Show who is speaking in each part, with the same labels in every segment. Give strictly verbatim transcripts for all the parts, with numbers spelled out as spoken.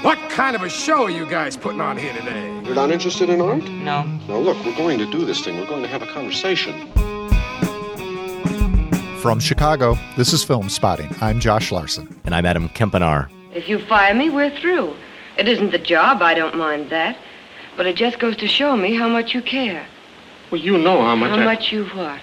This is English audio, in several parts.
Speaker 1: What kind of a show are you guys putting on here today?
Speaker 2: You're not interested in art?
Speaker 3: No.
Speaker 2: Now look, we're going to do this thing. We're going to have a conversation.
Speaker 4: From Chicago, this is Film Spotting. I'm Josh Larson.
Speaker 5: And I'm Adam Kempenaar.
Speaker 6: If you fire me, we're through. It isn't the job, I don't mind that. But it just goes to show me how much you care.
Speaker 2: Well, you know how much
Speaker 6: How
Speaker 2: I...
Speaker 6: much you what?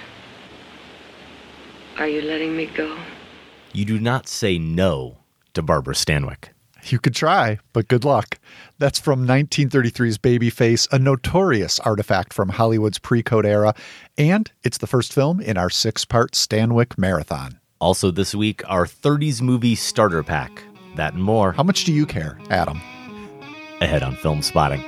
Speaker 6: Are you letting me go?
Speaker 5: You do not say no to Barbara Stanwyck.
Speaker 4: You could try, but good luck. That's from nineteen thirty-three's Babyface, a notorious artifact from Hollywood's pre-code era, and it's the first film in our six-part Stanwyck marathon.
Speaker 5: Also this week, our thirties movie starter pack. That and more.
Speaker 4: How much do you care, Adam?
Speaker 5: Ahead on Film Spotting.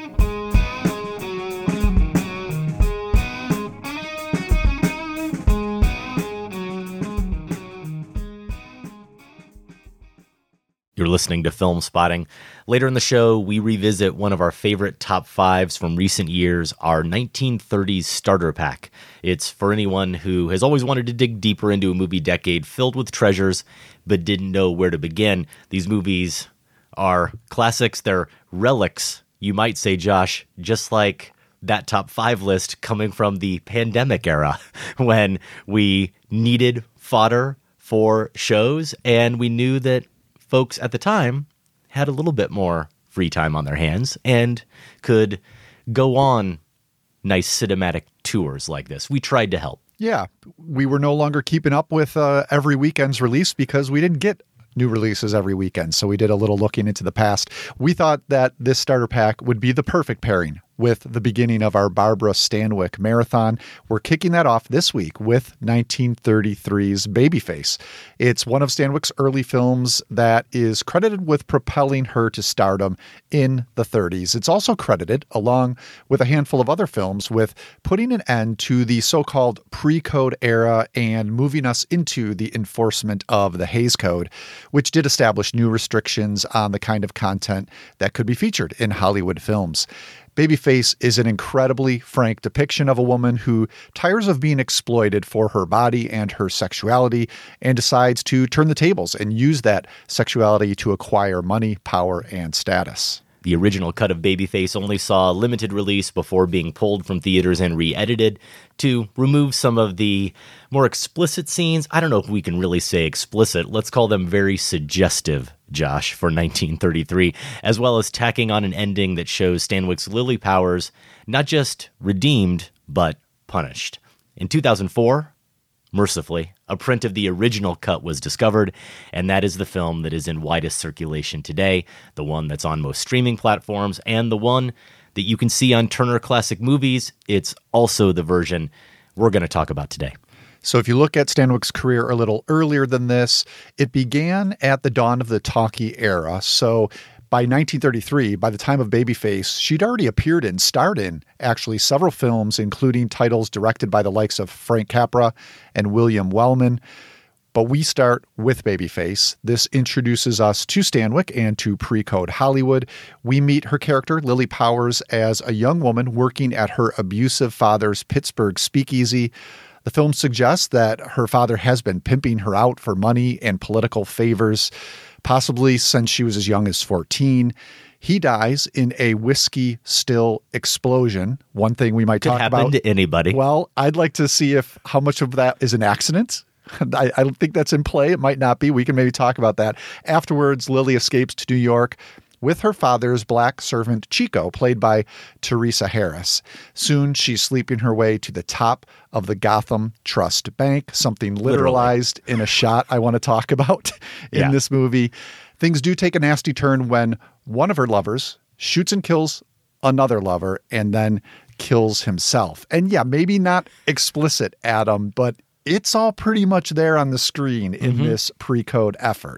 Speaker 5: You're listening to Film Spotting. Later in the show, we revisit one of our favorite top fives from recent years, our nineteen thirties starter pack. It's for anyone who has always wanted to dig deeper into a movie decade filled with treasures, but didn't know where to begin. These movies are classics. They're relics, you might say, Josh, just like that top five list coming from the pandemic era when we needed fodder for shows and we knew that folks at the time had a little bit more free time on their hands and could go on nice cinematic tours like this. We tried to help.
Speaker 4: Yeah, we were no longer keeping up with uh, every weekend's release because we didn't get new releases every weekend. So we did a little looking into the past. We thought that this starter pack would be the perfect pairing with the beginning of our Barbara Stanwyck marathon. We're kicking that off this week with nineteen thirty-three's Babyface. It's one of Stanwyck's early films that is credited with propelling her to stardom in the thirties. It's also credited, along with a handful of other films, with putting an end to the so-called pre-code era and moving us into the enforcement of the Hays Code, which did establish new restrictions on the kind of content that could be featured in Hollywood films. Babyface is an incredibly frank depiction of a woman who tires of being exploited for her body and her sexuality and decides to turn the tables and use that sexuality to acquire money, power, and status.
Speaker 5: The original cut of Babyface only saw a limited release before being pulled from theaters and re-edited to remove some of the more explicit scenes. I don't know if we can really say explicit. Let's call them very suggestive, Josh, for nineteen thirty-three, as well as tacking on an ending that shows Stanwyck's Lily Powers not just redeemed, but punished. In two thousand four, mercifully, a print of the original cut was discovered, and that is the film that is in widest circulation today, the one that's on most streaming platforms, and the one that you can see on Turner Classic Movies. It's also the version we're going to talk about today.
Speaker 4: So if you look at Stanwyck's career a little earlier than this, it began at the dawn of the talkie era. So by nineteen thirty-three, by the time of Babyface, she'd already appeared in, starred in, actually, several films, including titles directed by the likes of Frank Capra and William Wellman. But we start with Babyface. This introduces us to Stanwyck and to pre-code Hollywood. We meet her character, Lily Powers, as a young woman working at her abusive father's Pittsburgh speakeasy. The film suggests that her father has been pimping her out for money and political favors, possibly since she was as young as fourteen. He dies in a whiskey still explosion. One thing we might
Speaker 5: Could
Speaker 4: talk
Speaker 5: happen
Speaker 4: about.
Speaker 5: to anybody.
Speaker 4: Well, I'd like to see if how much of that is an accident. I, I don't think that's in play. It might not be. We can maybe talk about that. Afterwards, Lily escapes to New York with her father's black servant, Chico, played by Teresa Harris. Soon, she's sleeping her way to the top of the Gotham Trust Bank, something literalized Literally. in a shot I want to talk about in yeah. this movie. Things do take a nasty turn when one of her lovers shoots and kills another lover and then kills himself. And yeah, maybe not explicit, Adam, but it's all pretty much there on the screen in mm-hmm. this pre-code effort.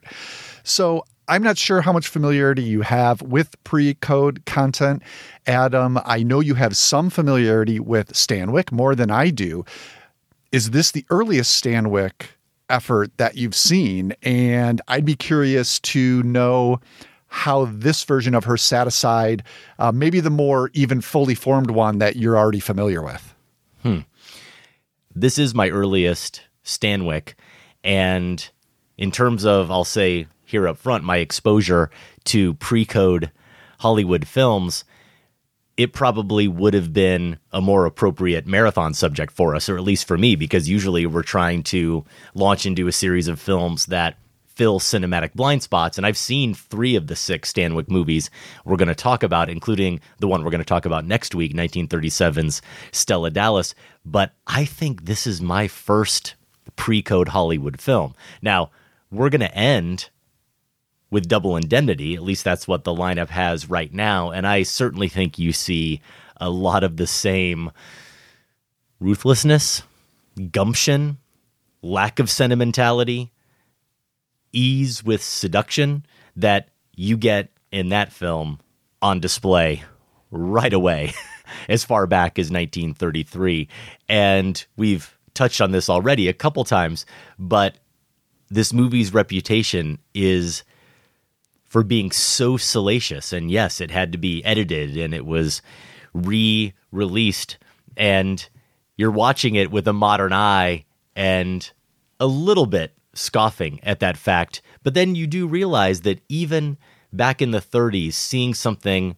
Speaker 4: So I'm not sure how much familiarity you have with pre-code content. Adam, I know you have some familiarity with Stanwyck, more than I do. Is this the earliest Stanwyck effort that you've seen? And I'd be curious to know how this version of her sat aside, uh, maybe the more even fully formed one that you're already familiar with.
Speaker 5: Hmm. This is my earliest Stanwyck. And in terms of, I'll say here up front, my exposure to pre-code Hollywood films, it probably would have been a more appropriate marathon subject for us, or at least for me, because usually we're trying to launch into a series of films that fill cinematic blind spots. And I've seen three of the six Stanwyck movies we're going to talk about, including the one we're going to talk about next week, nineteen thirty-seven's Stella Dallas. But I think this is my first pre-code Hollywood film. Now, we're going to end with Double Indemnity. At least that's what the lineup has right now. And I certainly think you see a lot of the same ruthlessness, gumption, lack of sentimentality, ease with seduction that you get in that film on display right away as far back as nineteen thirty-three. And we've touched on this already a couple times, but this movie's reputation is for being so salacious. And yes, it had to be edited and it was re-released, and you're watching it with a modern eye and a little bit scoffing at that fact. But then you do realize that even back in the thirties, seeing something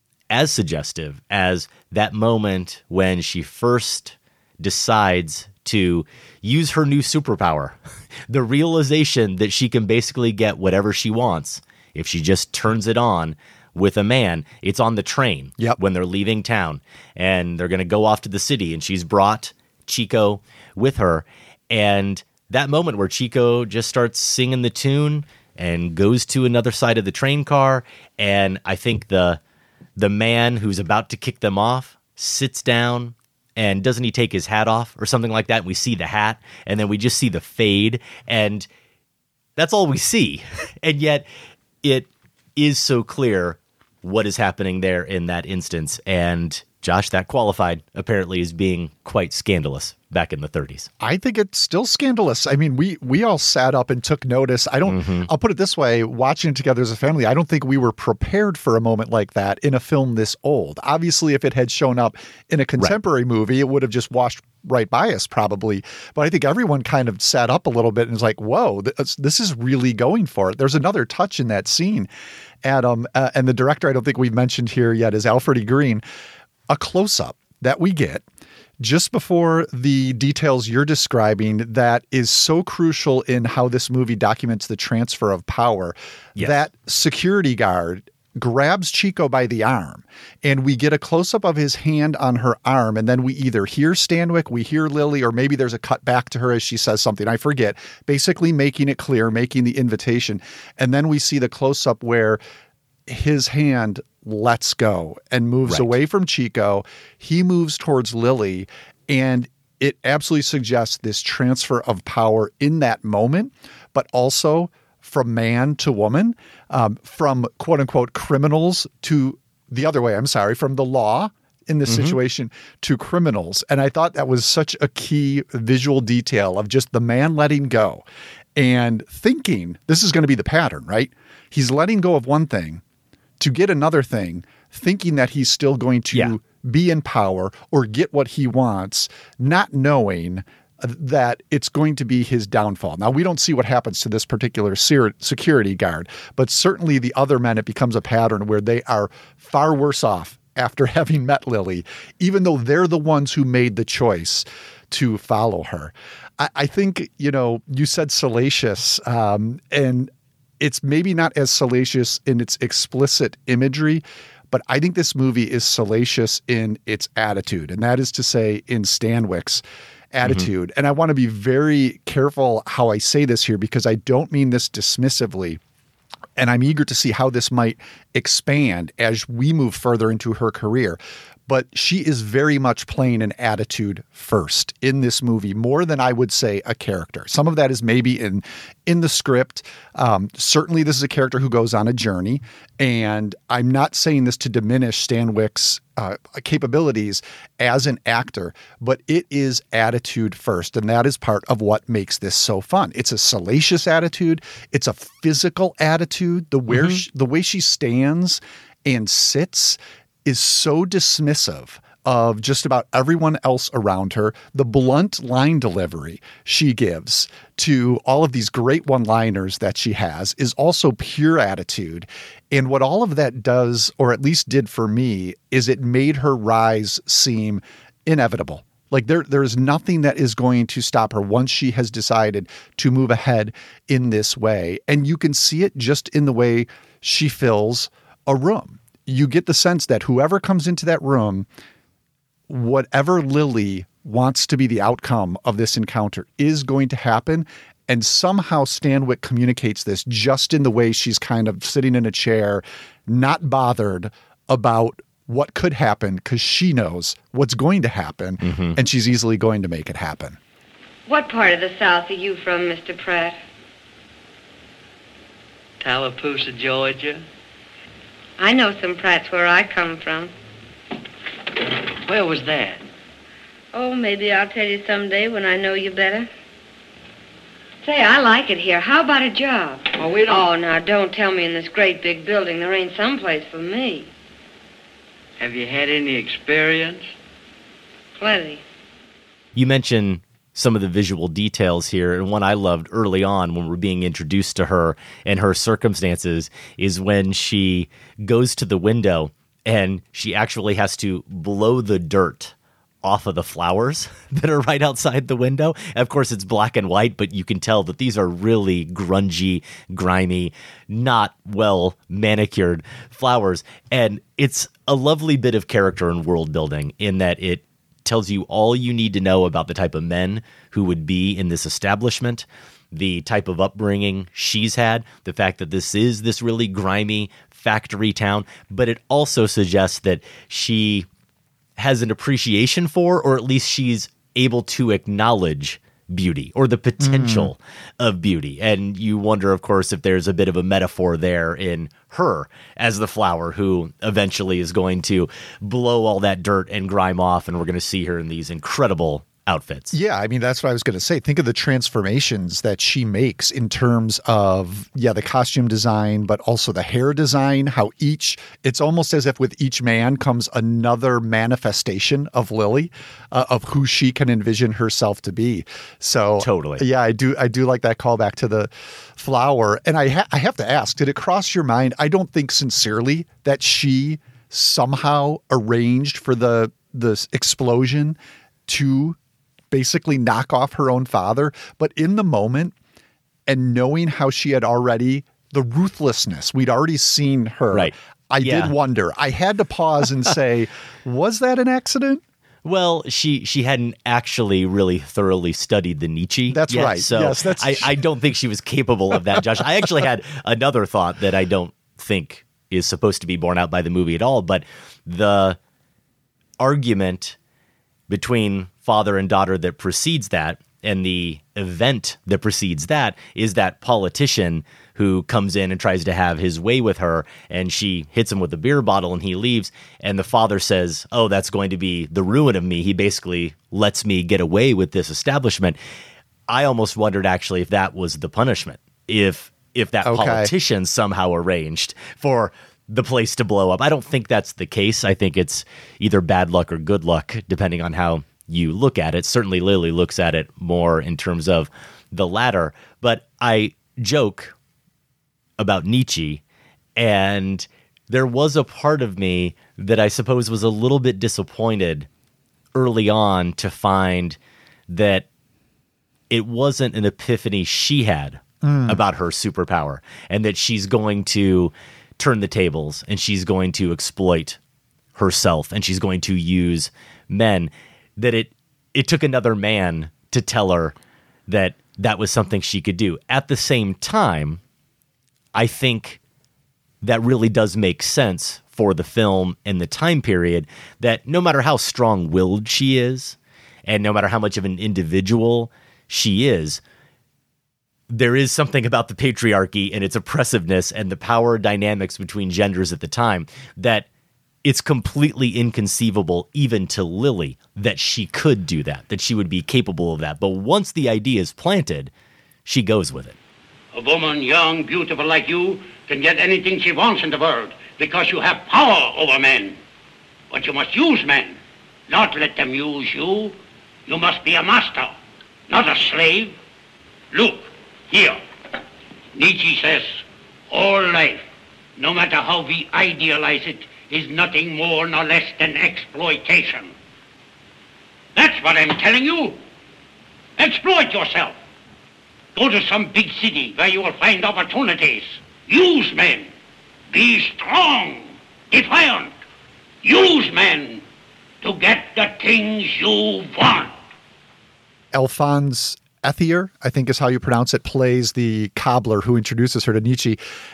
Speaker 5: as suggestive as that moment when she first decides to use her new superpower, the realization that she can basically get whatever she wants if she just turns it on with a man. It's on the train
Speaker 4: Yep.
Speaker 5: when they're leaving town and they're going to go off to the city, and she's brought Chico with her. And that moment where Chico just starts singing the tune and goes to another side of the train car, and I think the the man who's about to kick them off sits down, and doesn't he take his hat off or something like that? And we see the hat, and then we just see the fade, and that's all we see. And yet it is so clear what is happening there in that instance. And Josh, that qualified apparently as being quite scandalous back in the thirties.
Speaker 4: I think it's still scandalous. I mean, we we all sat up and took notice. I don't,
Speaker 5: Mm-hmm.
Speaker 4: I'll put it this way, watching it together as a family, I don't think we were prepared for a moment like that in a film this old. Obviously, if it had shown up in a contemporary movie, it would have just washed right by us probably. But I think everyone kind of sat up a little bit and was like, whoa, this, this is really going for it. There's another touch in that scene, Adam. Uh, and the director I don't think we've mentioned here yet is Alfred E. Green. A close-up that we get just before the details you're describing that is so crucial in how this movie documents the transfer of power.
Speaker 5: Yes.
Speaker 4: That security guard grabs Chico by the arm, and we get a close-up of his hand on her arm, and then we either hear Stanwyck, we hear Lily, or maybe there's a cut back to her as she says something. I forget. Basically making it clear, making the invitation. And then we see the close-up where his hand lets go and moves
Speaker 5: Right.
Speaker 4: away from Chico. He moves towards Lily, and it absolutely suggests this transfer of power in that moment, but also from man to woman, um, from quote unquote criminals to the other way. I'm sorry, from the law in this
Speaker 5: Mm-hmm.
Speaker 4: situation to criminals. And I thought that was such a key visual detail of just the man letting go and thinking this is going to be the pattern, right? He's letting go of one thing to get another thing, thinking that he's still going to
Speaker 5: Yeah.
Speaker 4: be in power or get what he wants, not knowing that it's going to be his downfall. Now, we don't see what happens to this particular ser- security guard, but certainly the other men, it becomes a pattern where they are far worse off after having met Lily, even though they're the ones who made the choice to follow her. I, I think, you know, you said salacious, um, and it's maybe not as salacious in its explicit imagery, but I think this movie is salacious in its attitude. And that is to say, in Stanwyck's attitude. Mm-hmm. And I want to be very careful how I say this here, because I don't mean this dismissively. And I'm eager to see how this might expand as we move further into her career. But she is very much playing an attitude first in this movie, more than I would say a character. Some of that is maybe in in the script. Um, certainly, this is a character who goes on a journey. And I'm not saying this to diminish Stanwyck's uh, capabilities as an actor, but it is attitude first. And that is part of what makes this so fun. It's a salacious attitude. It's a physical attitude. The, where
Speaker 5: Mm-hmm.
Speaker 4: she, the way she stands and sits is so dismissive of just about everyone else around her, the blunt line delivery she gives to all of these great one-liners that she has is also pure attitude. And what all of that does, or at least did for me, is it made her rise seem inevitable. Like there, there's nothing that is going to stop her once she has decided to move ahead in this way. And you can see it just in the way she fills a room. You get the sense that whoever comes into that room, whatever Lily wants to be the outcome of this encounter is going to happen. And somehow Stanwyck communicates this just in the way she's kind of sitting in a chair, not bothered about what could happen because she knows what's going to happen, mm-hmm. and she's easily going to make it happen.
Speaker 6: What part of the South are you from, Mister Pratt?
Speaker 3: Tallapoosa, Georgia.
Speaker 6: I know some Pratts where I come from.
Speaker 3: Where was that?
Speaker 6: Oh, maybe I'll tell you someday when I know you better. Say, I like it here. How about a job?
Speaker 3: Oh, we don't...
Speaker 6: Oh, now, don't tell me in this great big building there ain't someplace for me.
Speaker 3: Have you had any experience?
Speaker 6: Plenty.
Speaker 5: You mentioned some of the visual details here, and one I loved early on when we're being introduced to her and her circumstances is when she goes to the window and she actually has to blow the dirt off of the flowers that are right outside the window. Of course, it's black and white, but you can tell that these are really grungy, grimy, not well manicured flowers. And it's a lovely bit of character and world building in that it tells you all you need to know about the type of men who would be in this establishment, the type of upbringing she's had, the fact that this is this really grimy factory town, but it also suggests that she has an appreciation for, or at least she's able to acknowledge beauty or the potential mm. of beauty. And you wonder, of course, if there's a bit of a metaphor there in her as the flower who eventually is going to blow all that dirt and grime off, and we're going to see her in these incredible outfits.
Speaker 4: Yeah, I mean, that's what I was going to say. Think of the transformations that she makes in terms of, yeah, the costume design, but also the hair design, how each, it's almost as if with each man comes another manifestation of Lily, uh, of who she can envision herself to be. So
Speaker 5: totally.
Speaker 4: Yeah, I do. I do like that callback to the flower. And I, ha- I have to ask, did it cross your mind? I don't think sincerely that she somehow arranged for the, the explosion to basically knock off her own father. But in the moment, and knowing how she had already, the ruthlessness, we'd already seen her.
Speaker 5: Right.
Speaker 4: I
Speaker 5: yeah.
Speaker 4: did wonder. I had to pause and say, was that an accident?
Speaker 5: Well, she she hadn't actually really thoroughly studied the Nietzsche.
Speaker 4: That's
Speaker 5: yet,
Speaker 4: right.
Speaker 5: So
Speaker 4: yes, that's
Speaker 5: I, I don't think she was capable of that, Josh. I actually had another thought that I don't think is supposed to be borne out by the movie at all, but the argument between father and daughter that precedes that and the event that precedes that is that politician who comes in and tries to have his way with her, and she hits him with a beer bottle and he leaves, and the father says, oh, that's going to be the ruin of me. He basically lets me get away with this establishment. I almost wondered actually if that was the punishment, if if that
Speaker 4: okay.
Speaker 5: politician somehow arranged for the place to blow up. I don't think that's the case. I think it's either bad luck or good luck, depending on how you look at it. Certainly Lily looks at it more in terms of the latter. But I joke about Nietzsche, and there was a part of me that I suppose was a little bit disappointed early on to find that it wasn't an epiphany she had mm. about her superpower, and that she's going to turn the tables and she's going to exploit herself and she's going to use men, that it it took another man to tell her that that was something she could do. At the same time, I think that really does make sense for the film and the time period, that no matter how strong-willed she is and no matter how much of an individual she is, there is something about the patriarchy and its oppressiveness and the power dynamics between genders at the time that it's completely inconceivable even to Lily that she could do that, that she would be capable of that. But once the idea is planted, she goes with it.
Speaker 7: A woman, young, beautiful like you, can get anything she wants in the world because you have power over men. But you must use men. not let them use you. You must be a master, not a slave. Look, here. Nietzsche says, all life, no matter how we idealize it, is nothing more nor less than exploitation. That's what I'm telling you. Exploit yourself. Go to some big city where you will find opportunities. Use men. Be strong, defiant. Use men to get the things you want.
Speaker 4: Alphonse Ethier, I think is how you pronounce it, plays the cobbler who introduces her to Nietzsche.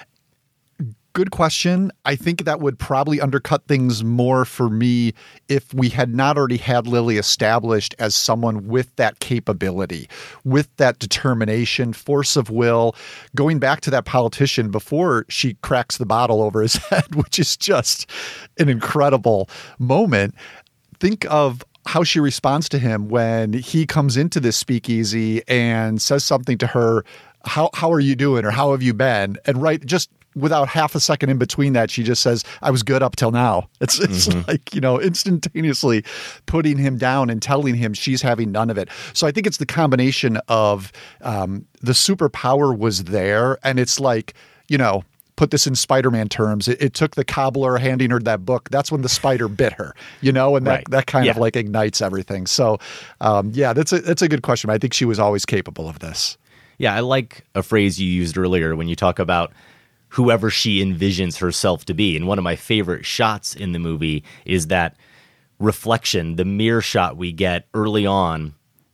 Speaker 4: Good question. I think that would probably undercut things more for me if we had not already had Lily established as someone with that capability, with that determination, force of will, going back to that politician before she cracks the bottle over his head, which is just an incredible moment. Think of how she responds to him when he comes into this speakeasy and says something to her, how how are you doing, or how have you been? And right, just without half a second in between that, she just says, I was good up till now. It's it's mm-hmm. like, you know, instantaneously putting him down and telling him she's having none of it. So I think it's the combination of um, the superpower was there, and it's like, you know, put this in Spider-Man terms. It, it took the cobbler handing her that book. That's when the spider bit her, you know, and that,
Speaker 5: right.
Speaker 4: that kind
Speaker 5: yeah.
Speaker 4: of like ignites everything. So um, yeah, that's a, that's a good question. I think she was always capable of this.
Speaker 5: Yeah, I like a phrase you used earlier when you talk about whoever she envisions herself to be. And one of my favorite shots in the movie is that reflection, the mirror shot we get early on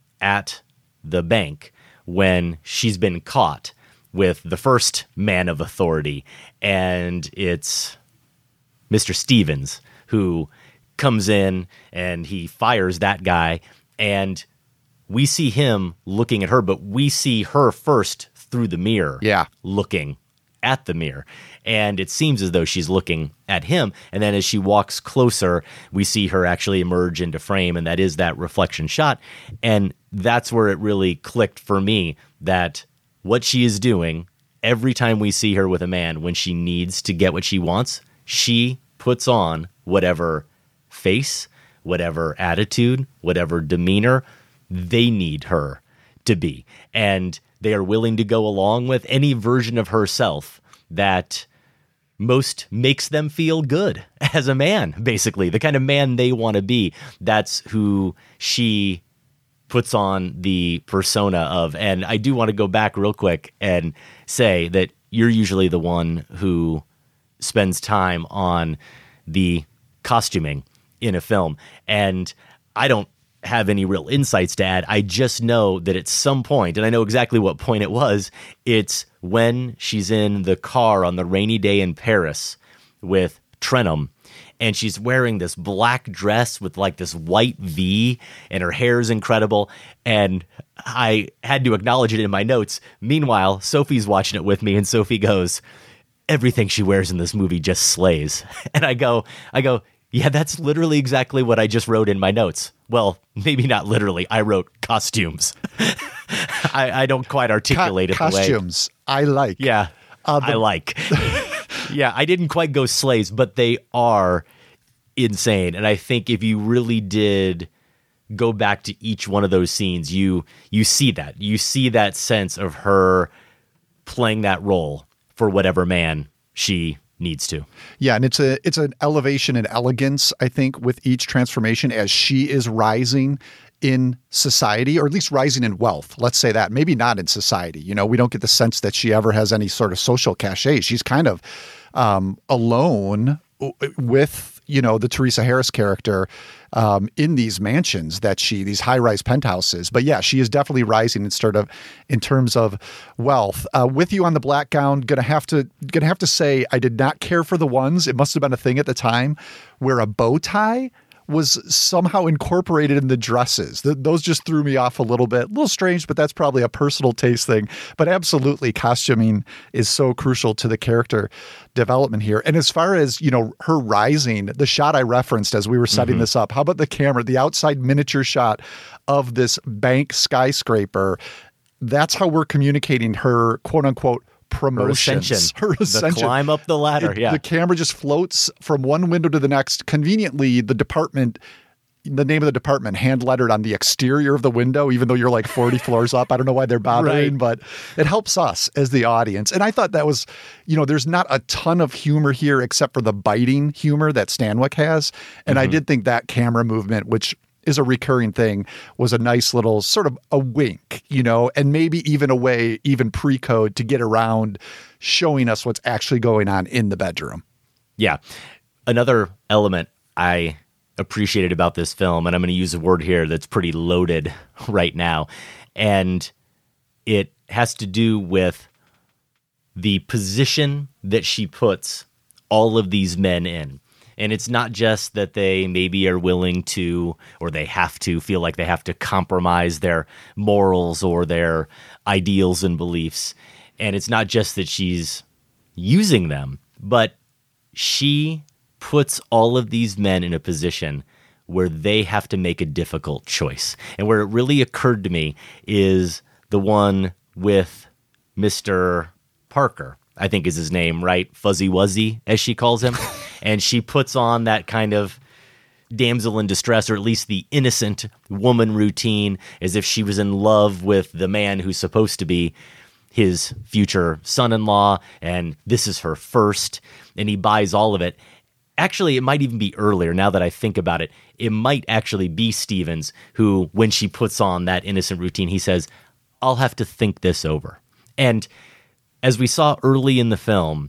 Speaker 5: at the bank when she's been caught with the first man of authority. And it's Mister Stevens who comes in and he fires that guy. And we see him looking at her, but we see her first through the mirror,
Speaker 4: yeah,
Speaker 5: looking at the mirror. And it seems as though she's looking at him. And then as she walks closer, we see her actually emerge into frame. And that is that reflection shot. And that's where it really clicked for me that what she is doing every time we see her with a man, when she needs to get what she wants, she puts on whatever face, whatever attitude, whatever demeanor they need her to be. And they are willing to go along with any version of herself that most makes them feel good as a man, basically. The kind of man they want to be. That's who she puts on the persona of. And I do want to go back real quick and say that you're usually the one who spends time on the costuming in a film. And I don't have any real insights to add. I just know that at some point, and I know exactly what point it was, it's when she's in the car on the rainy day in Paris with Trenum, and she's wearing this black dress with like this white V, and her hair is incredible. And I had to acknowledge it in my notes. Meanwhile, Sophie's watching it with me, and Sophie goes, everything she wears in this movie just slays. And I go, I go, yeah, that's literally exactly what I just wrote in my notes. Well, maybe not literally. I wrote costumes. I, I don't quite articulate
Speaker 4: Co-
Speaker 5: it the way.
Speaker 4: Costumes, I like.
Speaker 5: Yeah,
Speaker 4: uh, the-
Speaker 5: I like. Yeah, I didn't quite go slays, but they are insane. And I think if you really did go back to each one of those scenes, you you see that. You see that sense of her playing that role for whatever man she needs to.
Speaker 4: Yeah, and it's a it's an elevation and elegance, I think, with each transformation as she is rising in society, or at least rising in wealth. Let's say that. Maybe not in society. You know, we don't get the sense that she ever has any sort of social cachet. She's kind of um, alone with, you know, the Teresa Harris character um, in these mansions that she, these high-rise penthouses. But yeah, she is definitely rising in sort of in terms of wealth. Uh, with you on the black gown, gonna have to gonna have to say I did not care for the ones. It must have been a thing at the time where a bow tie was somehow incorporated in the dresses. Th- those just threw me off a little bit. A little strange, but that's probably a personal taste thing. But absolutely, costuming is so crucial to the character development here. And as far as, you know, her rising, the shot I referenced as we were setting mm-hmm. this up, how about the camera, the outside miniature shot of this bank skyscraper? That's how we're communicating her, quote unquote, promotions.
Speaker 5: Her ascension.
Speaker 4: Her ascension.
Speaker 5: The climb up the ladder,
Speaker 4: it,
Speaker 5: yeah.
Speaker 4: The camera just floats from one window to the next. Conveniently, the department the name of the department hand lettered on the exterior of the window, even though you're like forty floors up. I don't know why they're bothering,
Speaker 5: Right.
Speaker 4: but it helps us as the audience. And I thought that was, you know, there's not a ton of humor here except for the biting humor that Stanwyck has. And I did think that camera movement, which is a recurring thing, was a nice little sort of a wink, you know, and maybe even a way, even pre-code to get around showing us what's actually going on in the bedroom.
Speaker 5: Yeah. Another element I appreciated about this film, and I'm going to use a word here that's pretty loaded right now, and it has to do with the position that she puts all of these men in. And it's not just that they maybe are willing to, or they have to feel like they have to compromise their morals or their ideals and beliefs. And it's not just that she's using them, but she puts all of these men in a position where they have to make a difficult choice. And where it really occurred to me is the one with Mister Parker, I think is his name, right? Fuzzy Wuzzy, as she calls him. And she puts on that kind of damsel in distress, or at least the innocent woman routine, as if she was in love with the man who's supposed to be his future son-in-law, and this is her first, and he buys all of it. Actually, it might even be earlier, now that I think about it. It might actually be Stevens who, when she puts on that innocent routine, he says, I'll have to think this over. And as we saw early in the film,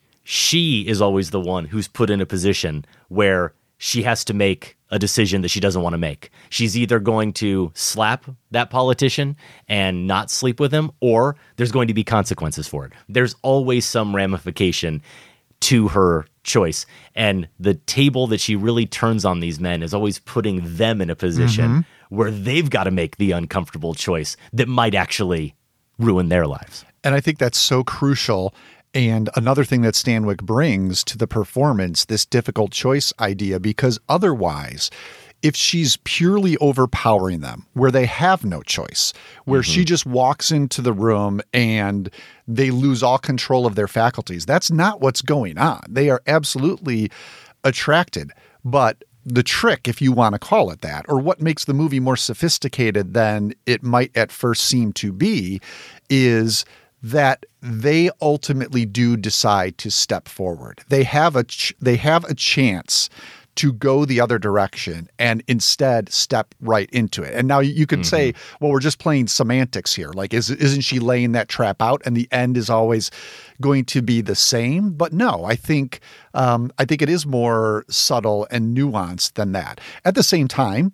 Speaker 5: she is always the one who's put in a position where she has to make a decision that she doesn't want to make. She's either going to slap that politician and not sleep with him, or there's going to be consequences for it. There's always some ramification to her choice. And the table that she really turns on these men is always putting them in a position mm-hmm. where they've got to make the uncomfortable choice that might actually ruin their lives.
Speaker 4: And I think that's so crucial. And another thing that Stanwyck brings to the performance, this difficult choice idea, because otherwise, if she's purely overpowering them, where they have no choice, where mm-hmm. she just walks into the room and they lose all control of their faculties, that's not what's going on. They are absolutely attracted. But the trick, if you want to call it that, or what makes the movie more sophisticated than it might at first seem to be, is that they ultimately do decide to step forward. They have a ch- they have a chance to go the other direction and instead step right into it. And now you could mm-hmm. say, well, we're just playing semantics here. Like, is, isn't she laying that trap out and the end is always going to be the same? But no, I think um, I think it is more subtle and nuanced than that. At the same time,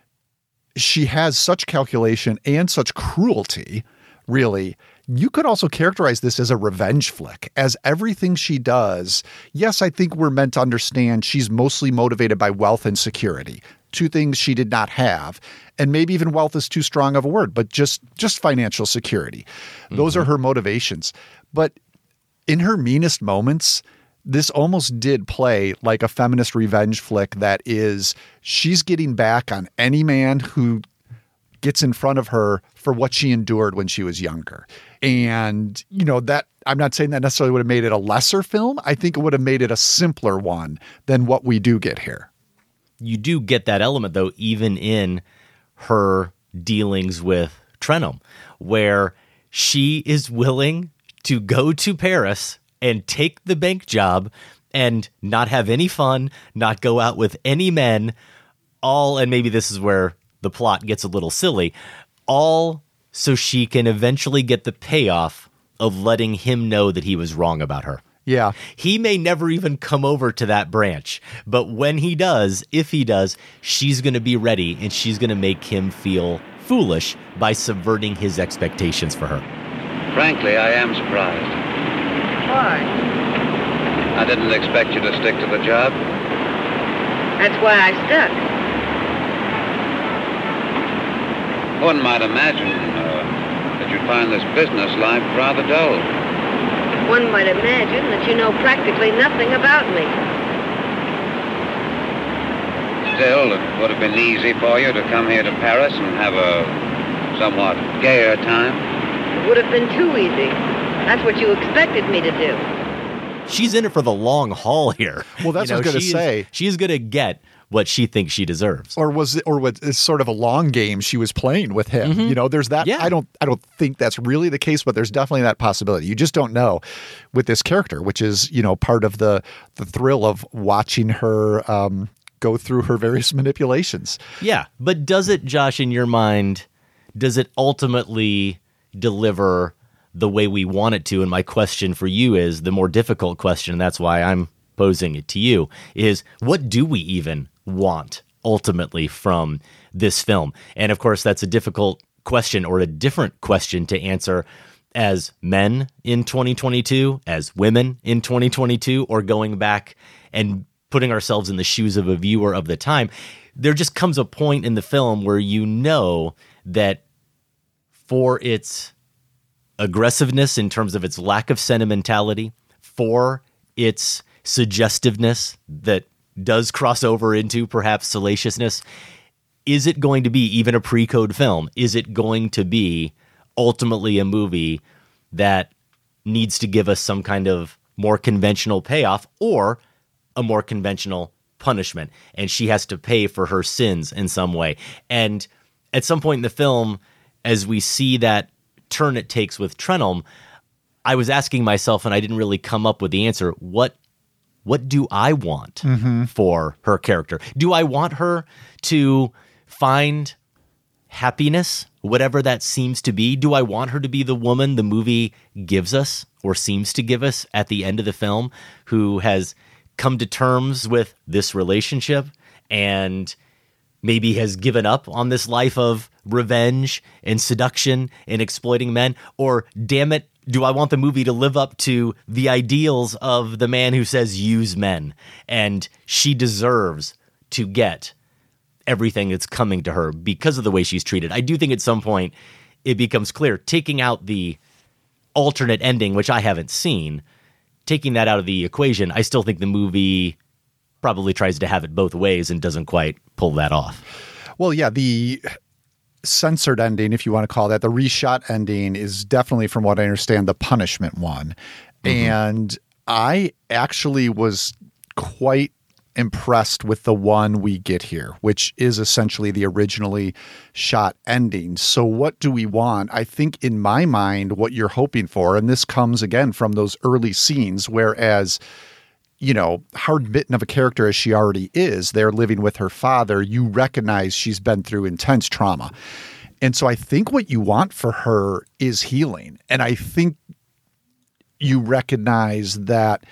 Speaker 4: she has such calculation and such cruelty, really. You could also characterize this as a revenge flick, as everything she does. Yes, I think we're meant to understand she's mostly motivated by wealth and security, two things she did not have. And maybe even wealth is too strong of a word, but just, just financial security. Those mm-hmm. are her motivations. But in her meanest moments, this almost did play like a feminist revenge flick that is, she's getting back on any man who gets in front of her for what she endured when she was younger. And, you know, that I'm not saying that necessarily would have made it a lesser film. I think it would have made it a simpler one than what we do get here.
Speaker 5: You do get that element, though, even in her dealings with Trenholm, where she is willing to go to Paris and take the bank job and not have any fun, not go out with any men, all, and maybe this is where the plot gets a little silly, all so she can eventually get the payoff of letting him know that he was wrong about her.
Speaker 4: Yeah.
Speaker 5: He may never even come over to that branch, but when he does, if he does, she's going to be ready and she's going to make him feel foolish by subverting his expectations for her.
Speaker 8: Frankly, I am surprised.
Speaker 6: Why?
Speaker 8: I didn't expect you to stick to the job.
Speaker 6: That's why I stuck.
Speaker 8: One might imagine uh, that you'd find this business life rather dull.
Speaker 6: One might imagine that you know practically nothing about me.
Speaker 8: Still, it would have been easy for you to come here to Paris and have a somewhat gayer time.
Speaker 6: It would have been too easy. That's what you expected me to do.
Speaker 5: She's in it for the long haul here.
Speaker 4: Well, that's
Speaker 5: you know,
Speaker 4: what I was going to say.
Speaker 5: She's going to get what she thinks she deserves.
Speaker 4: Or was it, or was it's sort of a long game she was playing with him? You know, there's that.
Speaker 5: Yeah.
Speaker 4: I don't, I don't think that's really the case, but there's definitely that possibility. You just don't know with this character, which is, you know, part of the the thrill of watching her um, go through her various manipulations.
Speaker 5: Yeah, but does it, Josh, in your mind, does it ultimately deliver the way we want it to? And my question for you is the more difficult question, and that's why I'm posing it to you, is what do we even want ultimately from this film? And of course, that's a difficult question, or a different question to answer as men in twenty twenty-two, as women in twenty twenty-two, or going back and putting ourselves in the shoes of a viewer of the time. There just comes a point in the film where you know that for its aggressiveness in terms of its lack of sentimentality, for its suggestiveness that does cross over into perhaps salaciousness, is it going to be even a pre-code film? Is it going to be ultimately a movie that needs to give us some kind of more conventional payoff or a more conventional punishment? And she has to pay for her sins in some way. And at some point in the film, as we see that turn it takes with Trenholm, I was asking myself, and I didn't really come up with the answer, what what do I want
Speaker 4: Mm-hmm.
Speaker 5: for her character? Do I want her to find happiness, whatever that seems to be? Do I want her to be the woman the movie gives us, or seems to give us at the end of the film, who has come to terms with this relationship and maybe has given up on this life of revenge and seduction and exploiting men? Or, damn it, do I want the movie to live up to the ideals of the man who says use men, and she deserves to get everything that's coming to her because of the way she's treated? I do think at some point it becomes clear, taking out the alternate ending, which I haven't seen, taking that out of the equation, I still think the movie probably tries to have it both ways and doesn't quite pull that off.
Speaker 4: Well, yeah, the censored ending, if you want to call that, the reshot ending, is definitely, from what I understand, the punishment one. Mm-hmm. And I actually was quite impressed with the one we get here, which is essentially the originally shot ending. So what do we want? I think in my mind, what you're hoping for, and this comes again from those early scenes, whereas, you know, hard bitten of a character as she already is, they're living with her father, you recognize she's been through intense trauma. And so I think what you want for her is healing. And I think you recognize that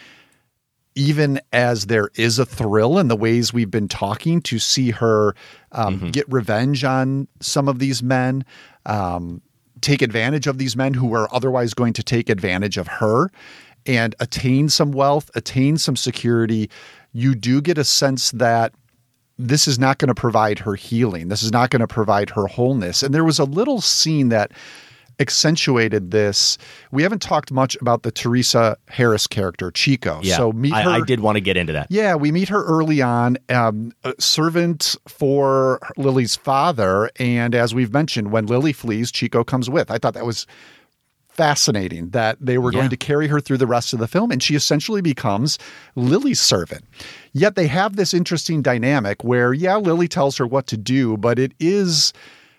Speaker 4: even as there is a thrill in the ways we've been talking to see her um, mm-hmm. get revenge on some of these men, um, take advantage of these men who are otherwise going to take advantage of her, and attain some wealth, attain some security, you do get a sense that this is not going to provide her healing. This is not going to provide her wholeness. And there was a little scene that accentuated this. We haven't talked much about the Teresa Harris character, Chico.
Speaker 5: Yeah,
Speaker 4: so meet
Speaker 5: I,
Speaker 4: her.
Speaker 5: I did want to get into that.
Speaker 4: Yeah, we meet her early on, um, a servant for Lily's father. And as we've mentioned, when Lily flees, Chico comes with. I thought that was fascinating that they were
Speaker 5: Yeah.
Speaker 4: going to carry her through the rest of the film, and she essentially becomes Lily's servant. Yet they have this interesting dynamic where, yeah, Lily tells her what to do, but it is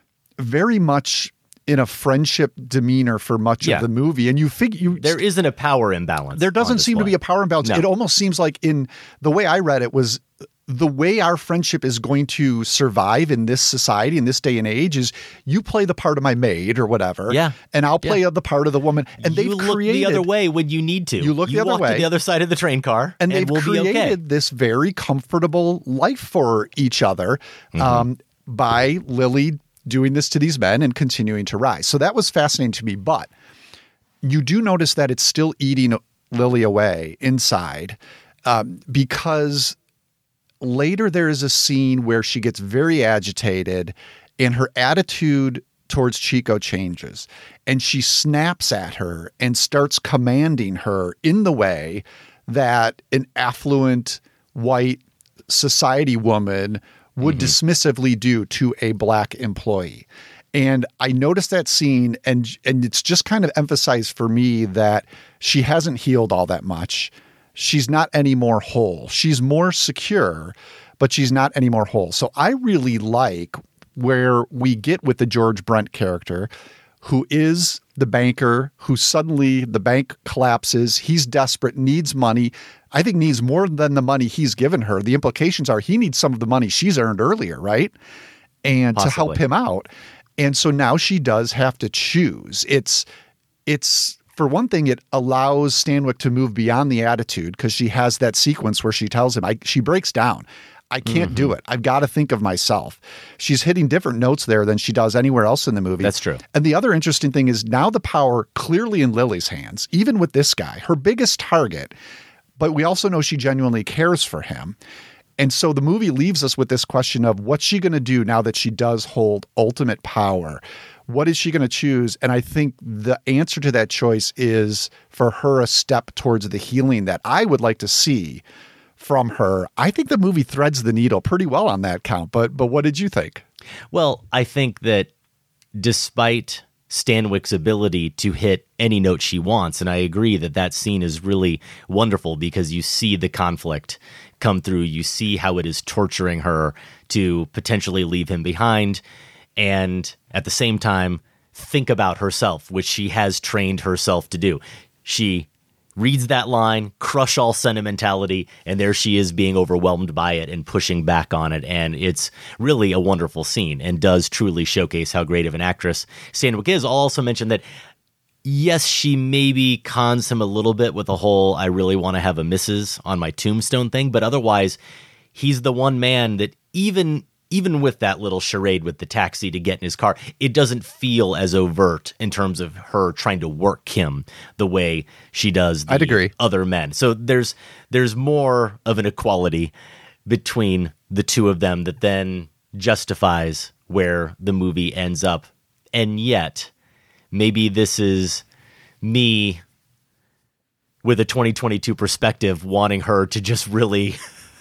Speaker 4: very much in a friendship demeanor for much
Speaker 5: Yeah.
Speaker 4: of the movie. And you figure you
Speaker 5: There isn't a power imbalance.
Speaker 4: there doesn't
Speaker 5: on
Speaker 4: seem to
Speaker 5: display.
Speaker 4: be a power imbalance.
Speaker 5: No.
Speaker 4: It almost seems like, in the way I read it, was the way our friendship is going to survive in this society, in this day and age, is you play the part of my maid or whatever,
Speaker 5: Yeah.
Speaker 4: and I'll play
Speaker 5: Yeah.
Speaker 4: the part of the woman. And they've
Speaker 5: you look
Speaker 4: created
Speaker 5: the other way when you need to.
Speaker 4: You look the other
Speaker 5: walk
Speaker 4: way.
Speaker 5: to the other side of the train car,
Speaker 4: and
Speaker 5: and,
Speaker 4: they've
Speaker 5: we'll
Speaker 4: created
Speaker 5: be okay.
Speaker 4: this very comfortable life for each other
Speaker 5: Mm-hmm.
Speaker 4: um, by Lily doing this to these men and continuing to rise. So that was fascinating to me. But you do notice that it's still eating Lily away inside, um, because later there is a scene where she gets very agitated and her attitude towards Chico changes, and she snaps at her and starts commanding her in the way that an affluent white society woman would
Speaker 5: Mm-hmm.
Speaker 4: dismissively do to a black employee. And I noticed that scene, and and it's just kind of emphasized for me that she hasn't healed all that much. She's not any more whole. She's more secure, but she's not any more whole. So I really like where we get with the George Brent character, who is the banker, who suddenly the bank collapses. He's desperate, needs money. I think needs more than the money he's given her. The implications are he needs some of the money she's earned earlier, right? And
Speaker 5: Possibly.
Speaker 4: to help him out. And so now she does have to choose. It's, it's, for one thing, it allows Stanwyck to move beyond the attitude because she has that sequence where she tells him, I, she breaks down. I can't mm-hmm. do it. I've got to think of myself. She's hitting different notes there than she does anywhere else in the movie.
Speaker 5: That's true.
Speaker 4: And the other interesting thing is now the power clearly in Lily's hands, even with this guy, her biggest target. But we also know she genuinely cares for him. And so the movie leaves us with this question of what's she going to do now that she does hold ultimate power? What is she going to choose? And I think the answer to that choice is for her a step towards the healing that I would like to see from her. I think the movie threads the needle pretty well on that count. But but what did you think?
Speaker 5: Well, I think that despite Stanwyck's ability to hit any note she wants, and I agree that that scene is really wonderful because you see the conflict come through. You see how it is torturing her to potentially leave him behind, and at the same time, think about herself, which she has trained herself to do. She reads that line, crush all sentimentality, and there she is being overwhelmed by it and pushing back on it. And it's really a wonderful scene and does truly showcase how great of an actress Stanwyck is. I'll also mention that, yes, she maybe cons him a little bit with the whole, I really want to have a missus on my tombstone thing, but otherwise, he's the one man that even even with that little charade with the taxi to get in his car, it doesn't feel as overt in terms of her trying to work him the way she does the
Speaker 4: I'd agree.
Speaker 5: other men. So there's there's more of an equality between the two of them that then justifies where the movie ends up. And yet, maybe this is me with a twenty twenty-two perspective wanting her to just really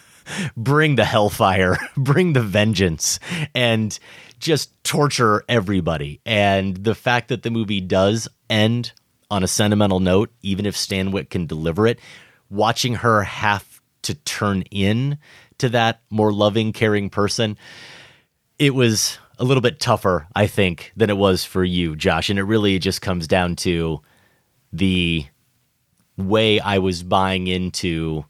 Speaker 5: bring the hellfire, bring the vengeance, and just torture everybody. And the fact that the movie does end on a sentimental note, even if Stanwyck can deliver it, watching her have to turn in to that more loving, caring person, it was a little bit tougher, I think, than it was for you, Josh. And it really just comes down to the way I was buying into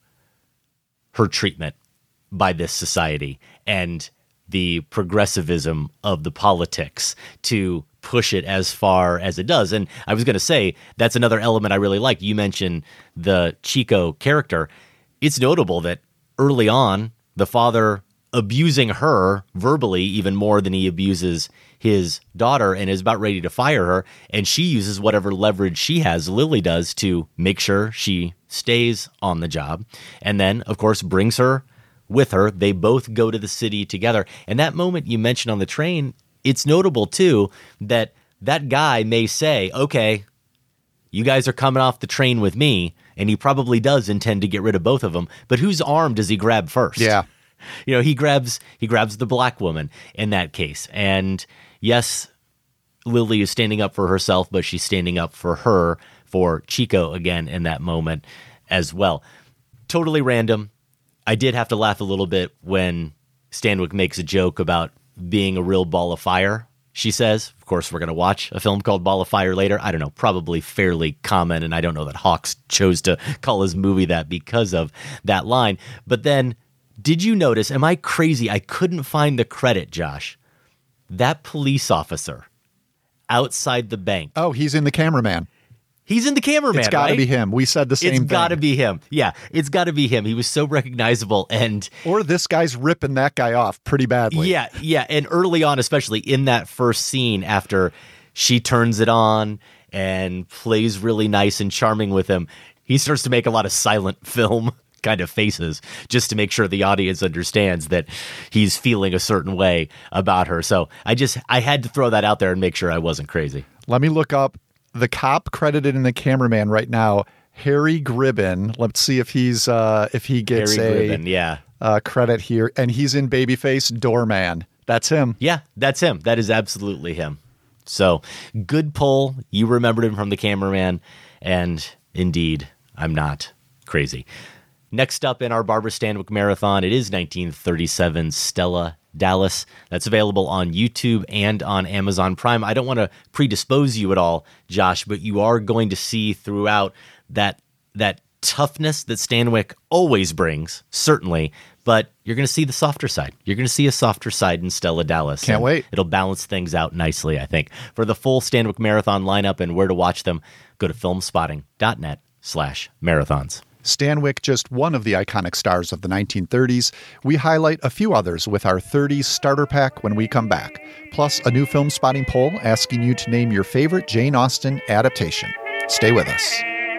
Speaker 5: her treatment by this society and the progressivism of the politics to push it as far as it does. And I was going to say, that's another element I really like. You mentioned the Chico character. It's notable that early on, the father abusing her verbally even more than he abuses his daughter and is about ready to fire her. And she uses whatever leverage she has, Lily does, to make sure she stays on the job. And then, of course, brings her with her. They both go to the city together. And that moment you mentioned on the train, it's notable too that that guy may say, okay, you guys are coming off the train with me, and he probably does intend to get rid of both of them, but whose arm does he grab first?
Speaker 4: Yeah.
Speaker 5: You know, he grabs he grabs the black woman in that case. And yes, Lily is standing up for herself, but she's standing up for her, for Chico again in that moment as well. Totally random. I did have to laugh a little bit when Stanwyck makes a joke about being a real ball of fire, she says. Of course, we're going to watch a film called Ball of Fire later. I don't know, probably fairly common, and I don't know that Hawks chose to call his movie that because of that line. But then, did you notice, am I crazy? I couldn't find the credit, Josh. That police officer outside the bank.
Speaker 4: Oh, he's in the cameraman.
Speaker 5: He's in the cameraman,
Speaker 4: It's got to
Speaker 5: right?
Speaker 4: be him. We said the same
Speaker 5: It's
Speaker 4: thing.
Speaker 5: got to be him. Yeah, it's got to be him. He was so recognizable. And
Speaker 4: Or this guy's ripping that guy off pretty badly.
Speaker 5: yeah, yeah. And early on, especially in that first scene after she turns it on and plays really nice and charming with him, he starts to make a lot of silent film kind of faces just to make sure the audience understands that he's feeling a certain way about her. So I just, I had to throw that out there and make sure I wasn't crazy.
Speaker 4: Let me look up the cop credited in the cameraman right now, Harry Gribben. Let's see if he's uh, if he gets
Speaker 5: Harry
Speaker 4: a
Speaker 5: Gribben, yeah.
Speaker 4: uh, credit here. And he's in Babyface Doorman. That's him.
Speaker 5: Yeah, that's him. That is absolutely him. So good pull. You remembered him from the cameraman. And indeed, I'm not crazy. Next up in our Barbara Stanwyck Marathon, it is nineteen thirty-seven's Stella Dallas. That's available on YouTube and on Amazon Prime. I don't want to predispose you at all, Josh, but you are going to see throughout that that toughness that Stanwyck always brings, certainly, but you're going to see the softer side. You're going to see a softer side in Stella Dallas.
Speaker 4: Can't wait.
Speaker 5: It'll balance things out nicely, I think. For the full Stanwyck Marathon lineup and where to watch them, go to filmspotting.net slash marathons.
Speaker 4: Stanwyck, just one of the iconic stars of the nineteen thirties. We highlight a few others with our thirties starter pack when we come back. Plus, a new film spotting poll asking you to name your favorite Jane Austen adaptation. Stay with us.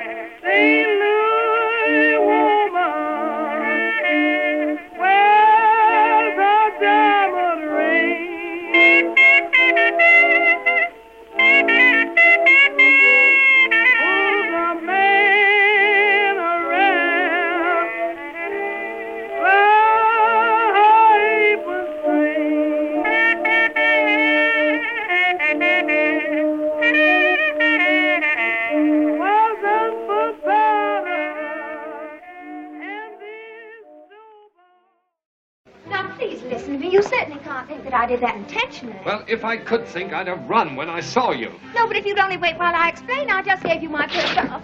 Speaker 9: I did that intentionally.
Speaker 1: Well, if I could think, I'd have run when I saw you.
Speaker 9: No, but if you'd only wait while I explain, I just gave you my pistol.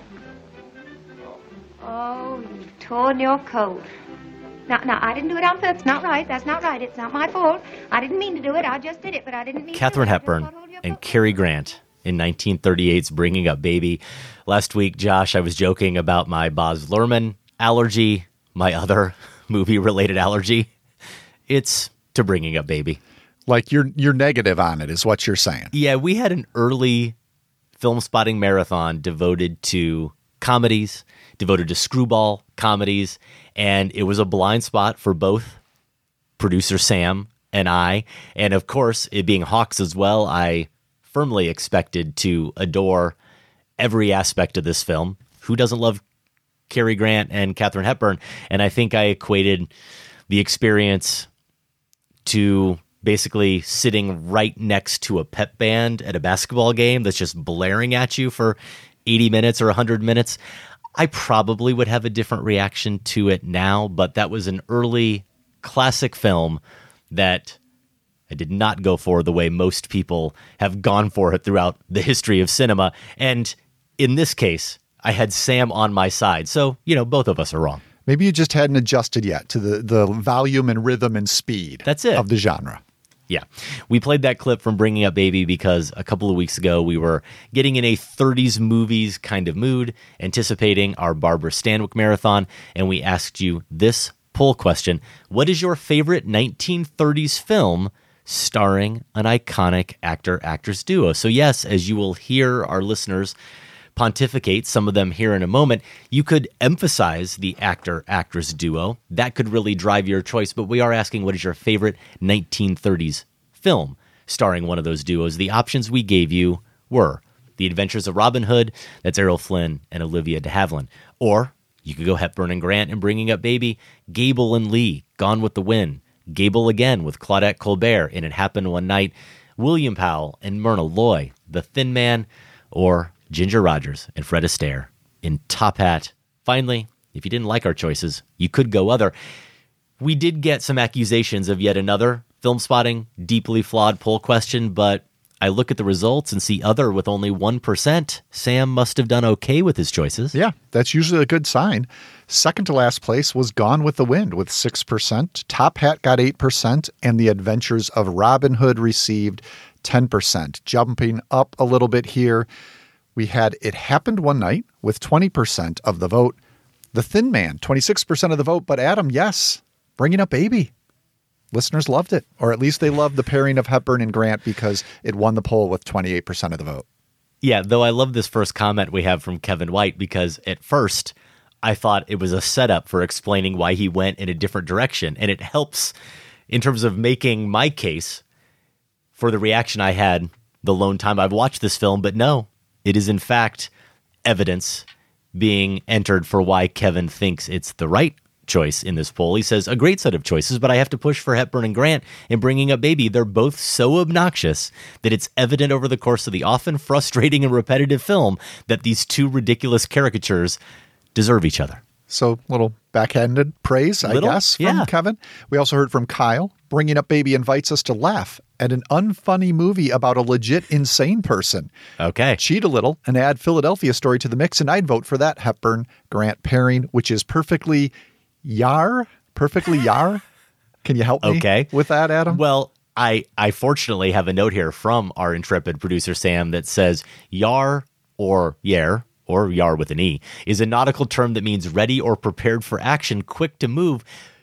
Speaker 9: Oh, you've torn your coat. No, no, I didn't do it on purpose. Not right. That's not right. It's not my fault. I didn't mean to do it. I just did it, but I didn't mean
Speaker 5: Katharine
Speaker 9: to do it.
Speaker 5: Hepburn and Cary Grant in nineteen thirty-eight's Bringing Up Baby. Last week, Josh, I was joking about my Baz Luhrmann allergy, my other movie-related allergy. It's to Bringing Up Baby.
Speaker 4: Like you're you're negative on it is what you're saying.
Speaker 5: Yeah, we had an early film spotting marathon devoted to comedies, devoted to screwball comedies, and it was a blind spot for both producer Sam and I. And of course, it being Hawks as well, I firmly expected to adore every aspect of this film. Who doesn't love Cary Grant and Katharine Hepburn? And I think I equated the experience to basically sitting right next to a pep band at a basketball game that's just blaring at you for eighty minutes or one hundred minutes. I probably would have a different reaction to it now, but that was an early classic film that I did not go for the way most people have gone for it throughout the history of cinema. And in this case, I had Sam on my side. So, you know, both of us are wrong.
Speaker 4: Maybe you just hadn't adjusted yet to the, the volume and rhythm and speed
Speaker 5: That's it.
Speaker 4: of the genre.
Speaker 5: Yeah. We played that clip from Bringing Up Baby because a couple of weeks ago we were getting in a thirties movies kind of mood, anticipating our Barbara Stanwyck Marathon, and we asked you this poll question. What is your favorite nineteen thirties film starring an iconic actor-actress duo? So yes, as you will hear our listeners pontificate, some of them here in a moment, you could emphasize the actor-actress duo. That could really drive your choice, but we are asking what is your favorite nineteen thirties film starring one of those duos. The options we gave you were The Adventures of Robin Hood, that's Errol Flynn and Olivia de Havilland. Or you could go Hepburn and Grant and Bringing Up Baby, Gable and Lee, Gone with the Wind, Gable again with Claudette Colbert in It Happened One Night, William Powell and Myrna Loy, The Thin Man, or Ginger Rogers and Fred Astaire in Top Hat. Finally, if you didn't like our choices, you could go other. We did get some accusations of yet another film spotting, deeply flawed poll question, but I look at the results and see other with only one percent. Sam must have done okay with his choices.
Speaker 4: Yeah, that's usually a good sign. Second to last place was Gone with the Wind with six percent. Top Hat got eight percent, and The Adventures of Robin Hood received ten percent. Jumping up a little bit here, we had It Happened One Night with twenty percent of the vote. The Thin Man, twenty-six percent of the vote. But Adam, yes, Bringing Up Baby. Listeners loved it, or at least they loved the pairing of Hepburn and Grant because it won the poll with twenty-eight percent of the vote.
Speaker 5: Yeah, though I love this first comment we have from Kevin White because at first I thought it was a setup for explaining why he went in a different direction. And it helps in terms of making my case for the reaction I had the lone time I've watched this film. But no, it is in fact evidence being entered for why Kevin thinks it's the right choice in this poll. He says, a great set of choices, but I have to push for Hepburn and Grant in Bringing Up Baby. They're both so obnoxious that it's evident over the course of the often frustrating and repetitive film that these two ridiculous caricatures deserve each other.
Speaker 4: So little backhanded praise, I
Speaker 5: Little?
Speaker 4: guess, from
Speaker 5: Yeah.
Speaker 4: Kevin. We also heard from Kyle. Bringing Up Baby invites us to laugh at an unfunny movie about a legit insane person.
Speaker 5: Okay.
Speaker 4: Cheat a little and add Philadelphia story to the mix, and I'd vote for that Hepburn Grant pairing, which is perfectly yar, perfectly yar. Can you help me
Speaker 5: Okay.
Speaker 4: with that, Adam?
Speaker 5: Well, I, I fortunately have a note here from our intrepid producer, Sam, that says yar or yer, or yar with an E, is a nautical term that means ready or prepared for action, quick to move.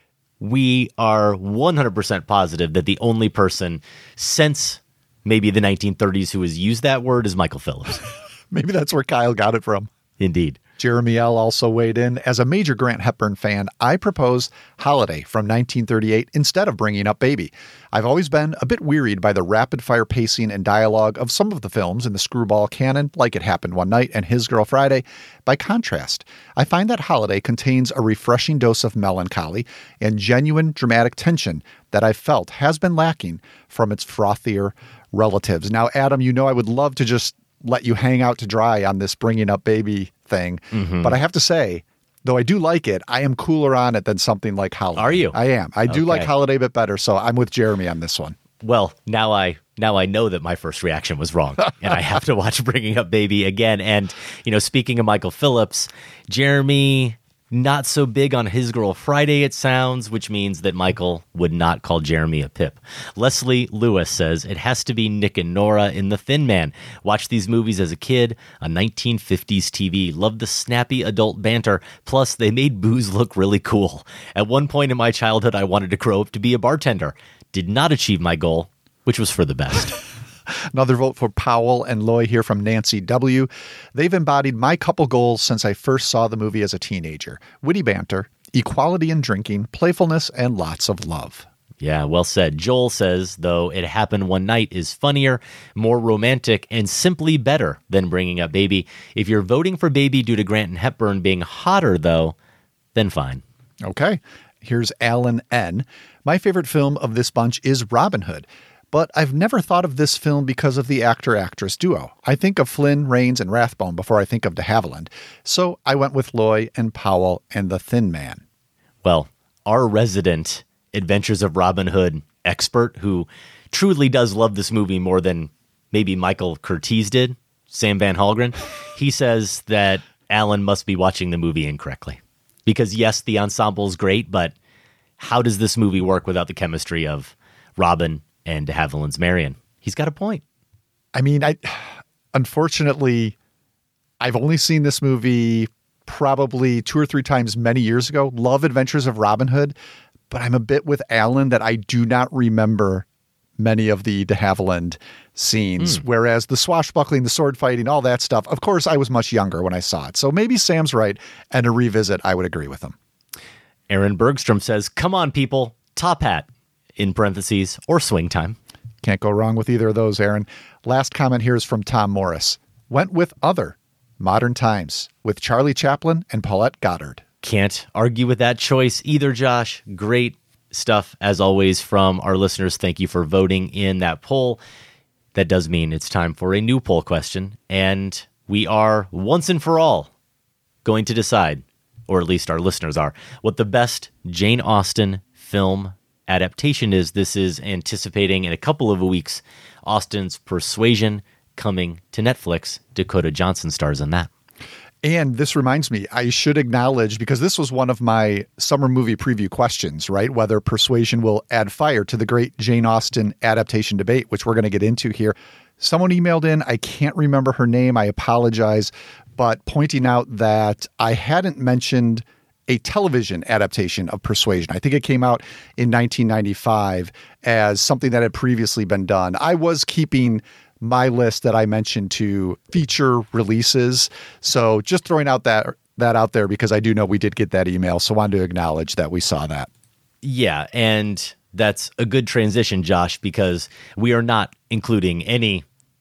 Speaker 5: We are one hundred percent positive that the only person since maybe the nineteen thirties who has used that word is Michael Phillips.
Speaker 4: Maybe that's where Kyle got it from.
Speaker 5: Indeed.
Speaker 4: Jeremy L. also weighed in. As a major Grant Hepburn fan, I propose Holiday from nineteen thirty-eight instead of Bringing Up Baby. I've always been a bit wearied by the rapid-fire pacing and dialogue of some of the films in the screwball canon, like It Happened One Night and His Girl Friday. By contrast, I find that Holiday contains a refreshing dose of melancholy and genuine dramatic tension that I felt has been lacking from its frothier relatives. Now, Adam, you know I would love to just let you hang out to dry on this Bringing Up Baby thing.
Speaker 5: Mm-hmm.
Speaker 4: But I have to say, though I do like it, I am cooler on it than something like Holiday.
Speaker 5: Are you?
Speaker 4: I am. I do
Speaker 5: Okay.
Speaker 4: like Holiday a bit better, so I'm with Jeremy on this one.
Speaker 5: Well, now I now I know that my first reaction was wrong, and I have to watch Bringing Up Baby again. And, you know, speaking of Michael Phillips, Jeremy, not so big on His Girl Friday, it sounds, which means that Michael would not call Jeremy a pip. Leslie Lewis says, it has to be Nick and Nora in The Thin Man. Watched these movies as a kid on nineteen fifties T V. Loved the snappy adult banter. Plus, they made booze look really cool. At one point in my childhood, I wanted to grow up to be a bartender. Did not achieve my goal, which was for the best.
Speaker 4: Another vote for Powell and Loy here from Nancy W. They've embodied my couple goals since I first saw the movie as a teenager. Witty banter, equality in drinking, playfulness, and lots of love.
Speaker 5: Yeah, well said. Joel says, though, It Happened One Night is funnier, more romantic, and simply better than Bringing Up Baby. If you're voting for Baby due to Grant and Hepburn being hotter, though, then fine.
Speaker 4: Okay. Here's Alan N. My favorite film of this bunch is Robin Hood. But I've never thought of this film because of the actor-actress duo. I think of Flynn, Rains, and Rathbone before I think of de Havilland. So I went with Loy and Powell and The Thin Man.
Speaker 5: Well, our resident Adventures of Robin Hood expert, who truly does love this movie more than maybe Michael Curtiz did, Sam Van Halgren, he says that Alan must be watching the movie incorrectly. Because yes, the ensemble's great, but how does this movie work without the chemistry of Robin and de Havilland's Marion? He's got a point.
Speaker 4: I mean, I unfortunately, I've only seen this movie probably two or three times many years ago. Love Adventures of Robin Hood, but I'm a bit with Alan that I do not remember many of the de Havilland scenes,
Speaker 5: Mm.
Speaker 4: whereas the swashbuckling, the sword fighting, all that stuff, of course, I was much younger when I saw it. So maybe Sam's right, and a revisit, I would agree with him.
Speaker 5: Aaron Bergstrom says, come on, people, Top Hat, in parentheses, or Swing Time.
Speaker 4: Can't go wrong with either of those, Aaron. Last comment here is from Tom Morris. Went with Other, Modern Times, with Charlie Chaplin and Paulette Goddard.
Speaker 5: Can't argue with that choice either, Josh. Great stuff, as always, from our listeners. Thank you for voting in that poll. That does mean it's time for a new poll question, and we are, once and for all, going to decide, or at least our listeners are, what the best Jane Austen film adaptation is. This is anticipating in a couple of weeks Austen's Persuasion coming to Netflix. Dakota Johnson stars in that.
Speaker 4: And this reminds me, I should acknowledge, because this was one of my summer movie preview questions, right? Whether Persuasion will add fire to the great Jane Austen adaptation debate, which we're going to get into here. Someone emailed in, I can't remember her name, I apologize, but pointing out that I hadn't mentioned a television adaptation of Persuasion. I think it came out in nineteen ninety-five as something that had previously been done. I was keeping my list that I mentioned to feature releases. So just throwing out that that out there because I do know we did get that email. So I wanted to acknowledge that we saw that.
Speaker 5: Yeah, and that's a good transition, Josh, because we are not including any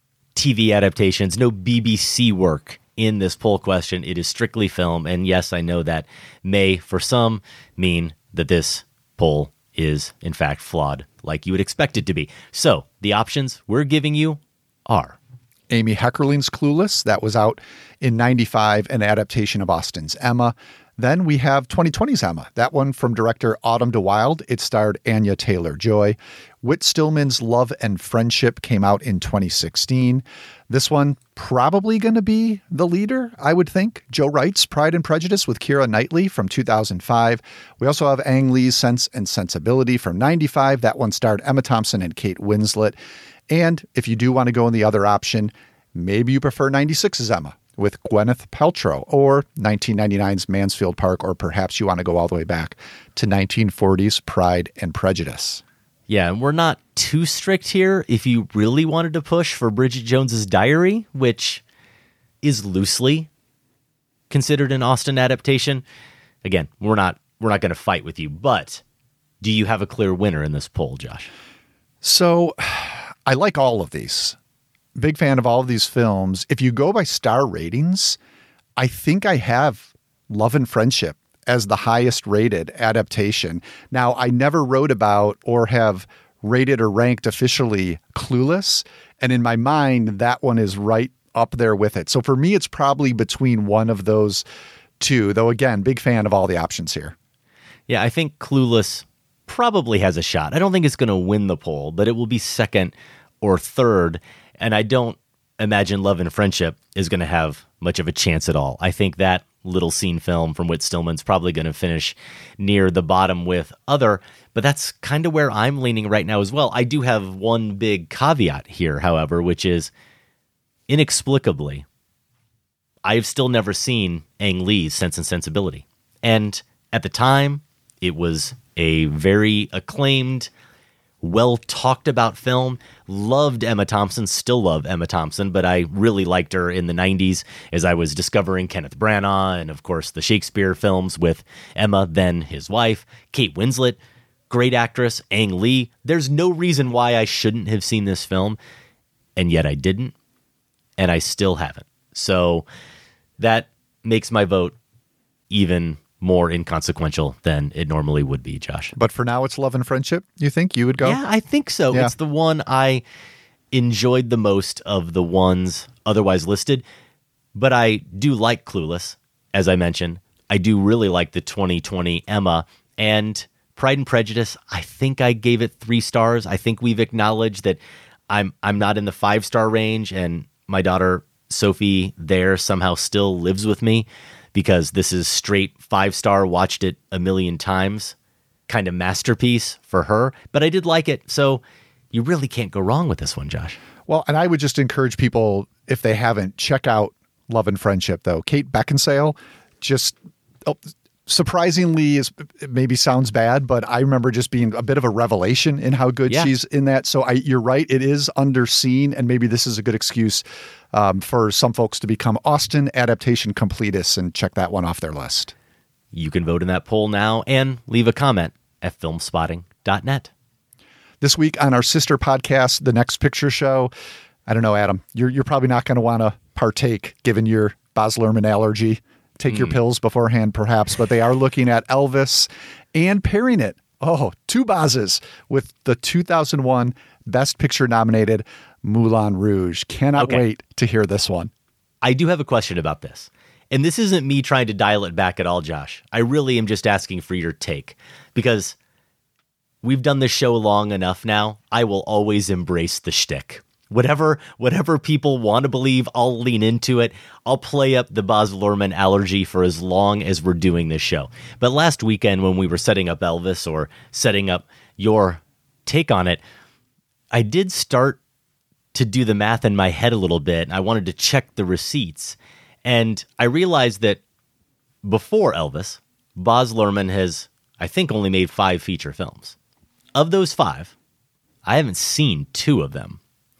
Speaker 5: T V adaptations, no B B C work in this poll question. It is strictly film. And yes, I know that may, for some, mean that this poll is, in fact, flawed, like you would expect it to be. So the options we're giving you are
Speaker 4: Amy Heckerling's Clueless. That was out in ninety-five, an adaptation of Austen's Emma. Then we have twenty twenty's Emma, that one from director Autumn de Wilde. It starred Anya Taylor-Joy. Whit Stillman's Love and Friendship came out in twenty sixteen. This one probably going to be the leader, I would think. Joe Wright's Pride and Prejudice with Keira Knightley from two thousand five. We also have Ang Lee's Sense and Sensibility from ninety-five. That one starred Emma Thompson and Kate Winslet. And if you do want to go in the other option, maybe you prefer ninety-six's Emma with Gwyneth Paltrow, or nineteen ninety-nine's Mansfield Park, or perhaps you want to go all the way back to nineteen forty's Pride and Prejudice.
Speaker 5: Yeah, and we're not too strict here. If you really wanted to push for Bridget Jones's Diary, which is loosely considered an Austen adaptation, again, we're not we're not going to fight with you. But do you have a clear winner in this poll, Josh?
Speaker 4: So I like all of these. Big fan of all of these films. If you go by star ratings, I think I have Love and Friendship as the highest rated adaptation. Now, I never wrote about or have rated or ranked officially Clueless. And in my mind, that one is right up there with it. So for me, it's probably between one of those two, though, again, big fan of all the options here.
Speaker 5: Yeah, I think Clueless probably has a shot. I don't think it's going to win the poll, but it will be second or third. And I don't imagine Love and Friendship is going to have much of a chance at all. I think that little scene film from Whit Stillman's probably going to finish near the bottom with Other, but that's kind of where I'm leaning right now as well. I do have one big caveat here, however, which is inexplicably, I've still never seen Ang Lee's Sense and Sensibility. And at the time, it was a very acclaimed, well talked about film. Loved Emma Thompson, still love Emma Thompson, but I really liked her in the nineties as I was discovering Kenneth Branagh and, of course, the Shakespeare films with Emma, then his wife. Kate Winslet, great actress. Ang Lee. There's no reason why I shouldn't have seen this film, and yet I didn't, and I still haven't. So that makes my vote even more inconsequential than it normally would be, Josh.
Speaker 4: But for now, it's Love and Friendship, you think you would go?
Speaker 5: Yeah, I think so.
Speaker 4: Yeah.
Speaker 5: It's the one I enjoyed the most of the ones otherwise listed. But I do like Clueless, as I mentioned. I do really like the twenty twenty Emma. And Pride and Prejudice, I think I gave it three stars. I think we've acknowledged that I'm I'm not in the five-star range, and my daughter Sophie there somehow still lives with me, because this is straight five-star, watched it a million times, kind of masterpiece for her. But I did like it, so you really can't go wrong with this one, Josh.
Speaker 4: Well, and I would just encourage people, if they haven't, check out Love and Friendship, though. Kate Beckinsale, just oh, surprisingly, is it maybe sounds bad, but I remember just being a bit of a revelation in how good
Speaker 5: Yeah.
Speaker 4: she's in that. So I, you're right, it is underseen, and maybe this is a good excuse Um, for some folks to become Austen adaptation completists and check that one off their list.
Speaker 5: You can vote in that poll now and leave a comment at filmspotting dot net.
Speaker 4: This week on our sister podcast, The Next Picture Show, I don't know, Adam, you're you're probably not going to want to partake given your Baz Luhrmann allergy. Take mm. your pills beforehand, perhaps, but they are looking at Elvis and pairing it, oh, two Bazes, with the two thousand one Best Picture nominated Moulin Rouge. Cannot
Speaker 5: Okay.
Speaker 4: wait to hear this one.
Speaker 5: I do have a question about this. And this isn't me trying to dial it back at all, Josh. I really am just asking for your take, because we've done this show long enough now. I will always embrace the shtick. Whatever, whatever people want to believe, I'll lean into it. I'll play up the Baz Luhrmann allergy for as long as we're doing this show. But last weekend when we were setting up Elvis, or setting up your take on it, I did start to do the math in my head a little bit. I wanted to check the receipts. And I realized that before Elvis, Baz Luhrmann has, I think, only made five feature films. Of those five, I haven't seen two of them.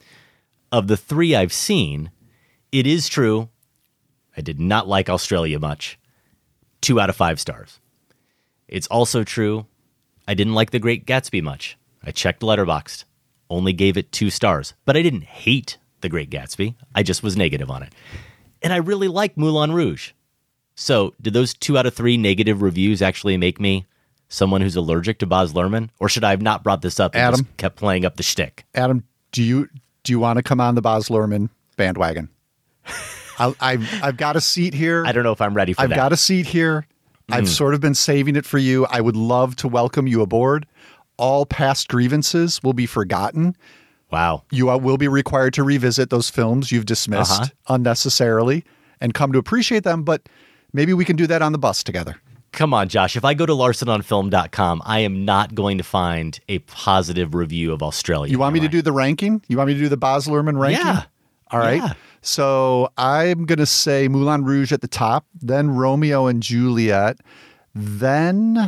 Speaker 5: Of the three I've seen, it is true, I did not like Australia much. Two out of five stars. It's also true, I didn't like The Great Gatsby much. I checked Letterboxd. Only gave it two stars. But I didn't hate The Great Gatsby. I just was negative on it. And I really like Moulin Rouge. So did those two out of three negative reviews actually make me someone who's allergic to Baz Luhrmann? Or should I have not brought this up and
Speaker 4: Adam,
Speaker 5: just kept playing up the shtick?
Speaker 4: Adam, do you do you want to come on the Baz Luhrmann bandwagon? I, I've I've got a seat here.
Speaker 5: I don't know if I'm ready for
Speaker 4: I've
Speaker 5: that.
Speaker 4: got a seat here. I've sort of been saving it for you. I would love to welcome you aboard. All past grievances will be forgotten.
Speaker 5: Wow.
Speaker 4: You uh, will be required to revisit those films you've dismissed
Speaker 5: Uh-huh.
Speaker 4: unnecessarily and come to appreciate them, but maybe we can do that on the bus together.
Speaker 5: Come on, Josh. If I go to larson on film dot com, I am not going to find a positive review of Australia.
Speaker 4: You want me
Speaker 5: am
Speaker 4: to do the ranking? You want me to do the Baz Luhrmann ranking?
Speaker 5: Yeah.
Speaker 4: All right.
Speaker 5: Yeah.
Speaker 4: So I'm going to say Moulin Rouge at the top, then Romeo and Juliet, then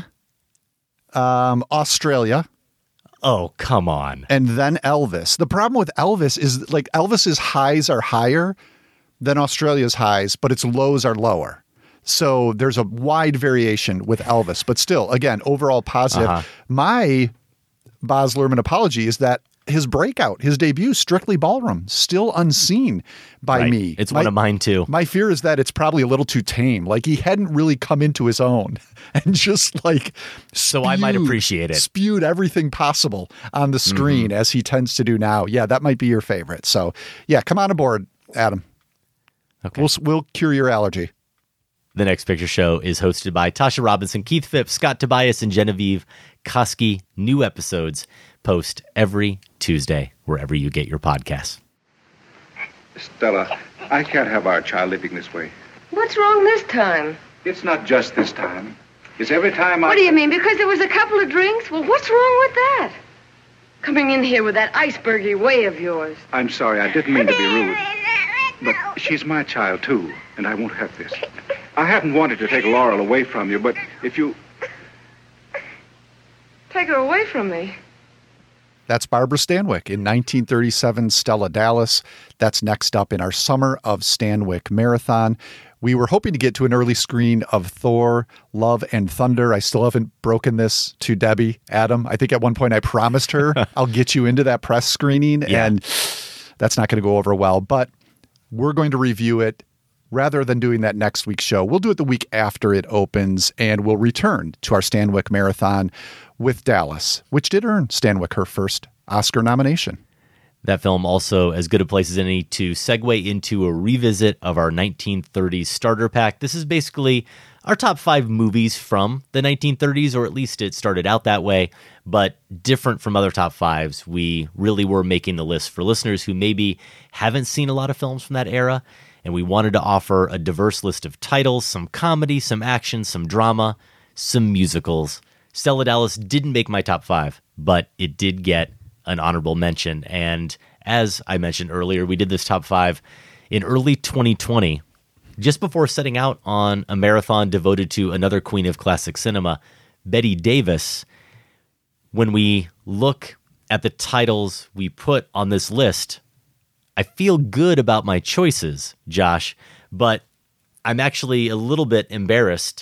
Speaker 4: um, Australia,
Speaker 5: Oh, come on.
Speaker 4: and then Elvis. The problem with Elvis is like Elvis's highs are higher than Australia's highs, but its lows are lower. So there's a wide variation with Elvis, but still, again, overall positive.
Speaker 5: Uh-huh.
Speaker 4: My Baz Luhrmann apology is that his breakout, his debut, Strictly Ballroom, still unseen by
Speaker 5: Right.
Speaker 4: me.
Speaker 5: It's
Speaker 4: My-
Speaker 5: one of mine, too.
Speaker 4: My fear is that it's probably a little too tame. Like he hadn't really come into his own and just like
Speaker 5: So I might
Speaker 4: spewed-
Speaker 5: appreciate it.
Speaker 4: Spewed everything possible on the screen as he tends to do now. Yeah, that might be your favorite. So yeah, come on aboard, Adam.
Speaker 5: Okay.
Speaker 4: We'll we'll cure your allergy.
Speaker 5: The Next Picture Show is hosted by Tasha Robinson, Keith Phipps, Scott Tobias, and Genevieve Koski. New episodes post every Tuesday wherever you get your podcasts.
Speaker 10: Stella, I can't have our child living this way.
Speaker 6: What's wrong this time?
Speaker 10: It's not just this time. It's every time I...
Speaker 6: What do you mean? Because there was a couple of drinks? Well, what's wrong with that? Coming in here with that icebergy way of yours.
Speaker 10: I'm sorry, I didn't mean to be rude. But she's my child, too, and I won't have this. I haven't wanted to take Laurel away from you, but if you...
Speaker 6: Take her away from me.
Speaker 4: That's Barbara Stanwyck in nineteen thirty-seven Stella Dallas. That's next up in our Summer of Stanwyck Marathon. We were hoping to get to an early screen of Thor, Love and Thunder. I still haven't broken this to Debbie, Adam. I think at one point I promised her I'll get you into that press screening,
Speaker 5: Yeah.
Speaker 4: and that's not going to go over well. But we're going to review it rather than doing that next week's show. We'll do it the week after it opens, and we'll return to our Stanwyck Marathon with Dallas, which did earn Stanwyck her first Oscar nomination.
Speaker 5: That film also as good a place as any to segue into a revisit of our nineteen thirties starter pack. This is basically our top five movies from the nineteen thirties, or at least it started out that way, but different from other top fives. We really were making the list for listeners who maybe haven't seen a lot of films from that era, and we wanted to offer a diverse list of titles, some comedy, some action, some drama, some musicals. Stella Dallas didn't make my top five, but it did get an honorable mention. And as I mentioned earlier, we did this top five in early twenty twenty, just before setting out on a marathon devoted to another queen of classic cinema, Bette Davis. When we look at the titles we put on this list, I feel good about my choices, Josh, but I'm actually a little bit embarrassed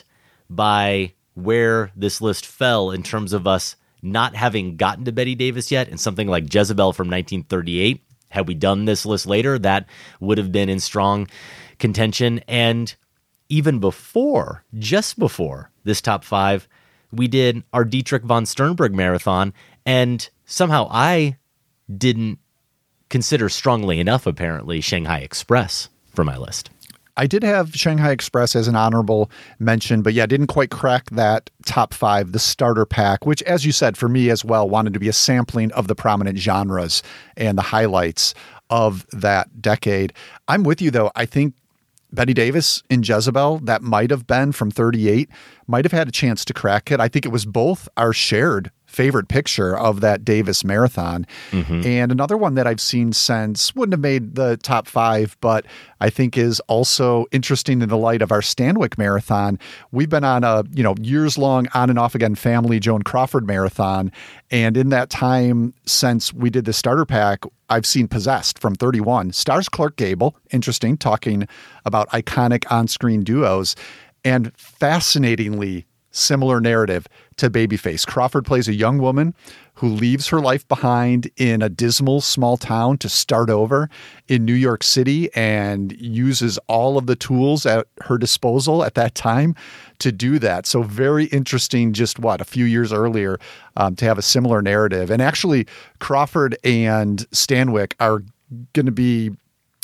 Speaker 5: by where this list fell in terms of us not having gotten to Bette Davis yet, and something like Jezebel from nineteen thirty-eight. Had we done this list later, that would have been in strong contention. And even before, just before this top five, we did our Dietrich von Sternberg marathon, and somehow I didn't consider strongly enough, apparently, Shanghai Express for my list.
Speaker 4: I did have Shanghai Express as an honorable mention, but yeah, didn't quite crack that top five, the starter pack, which, as you said, for me as well, wanted to be a sampling of the prominent genres and the highlights of that decade. I'm with you, though. I think Bette Davis in Jezebel, that might have been from thirty-eight, might have had a chance to crack it. I think it was both our shared favorite picture of that Davis marathon. Mm-hmm. And another one that I've seen since wouldn't have made the top five, but I think is also interesting in the light of our Stanwyck marathon. We've been on a, you know, years long on and off again family Joan Crawford marathon. And in that time since we did the starter pack, I've seen Possessed from thirty-one. Stars Clark Gable, interesting, talking about iconic on-screen duos, and fascinatingly similar narrative to Babyface. Crawford plays a young woman who leaves her life behind in a dismal small town to start over in New York City and uses all of the tools at her disposal at that time to do that. So very interesting, just what, a few years earlier, um, to have a similar narrative. And actually, Crawford and Stanwyck are going to be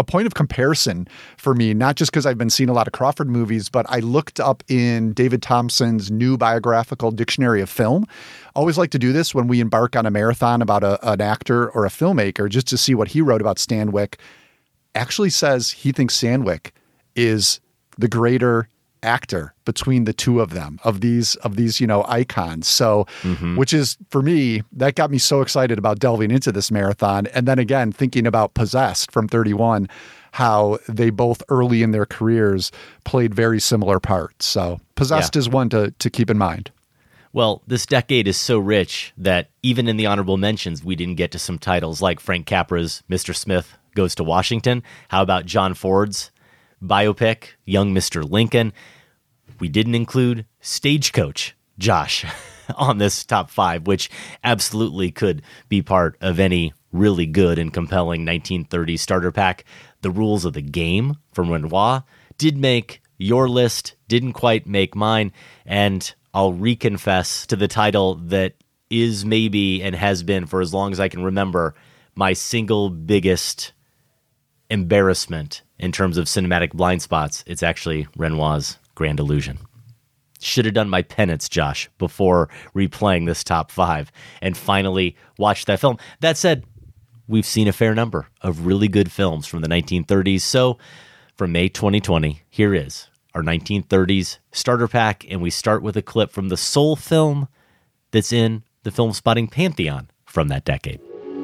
Speaker 4: a point of comparison for me, not just because I've been seeing a lot of Crawford movies, but I looked up in David Thompson's new biographical dictionary of film. Always like to do this when we embark on a marathon about a, an actor or a filmmaker, just to see what he wrote about Stanwyck. Actually says he thinks Stanwyck is the greater actor between the two of them, of these, of these, you know, icons. So, mm-hmm. which is, for me, that got me so excited about delving into this marathon. And then again, thinking about Possessed from thirty-one, how they both early in their careers played very similar parts. So Possessed yeah. is one to, to keep in mind.
Speaker 5: Well, this decade is so rich that even in the honorable mentions, we didn't get to some titles like Frank Capra's Mister Smith Goes to Washington. How about John Ford's biopic, Young Mister Lincoln? We didn't include Stagecoach, Josh, on this top five, which absolutely could be part of any really good and compelling nineteen thirties starter pack. The Rules of the Game from Renoir did make your list, didn't quite make mine, and I'll reconfess to the title that is maybe and has been for as long as I can remember my single biggest embarrassment in terms of cinematic blind spots. It's actually Renoir's Grand Illusion. Should have done my penance, Josh, before replaying this top five and finally watched that film. That said, we've seen a fair number of really good films from the nineteen thirties. So from May twenty twenty, here is our nineteen thirties starter pack, and we start with a clip from the sole film that's in the Film Spotting Pantheon from that decade.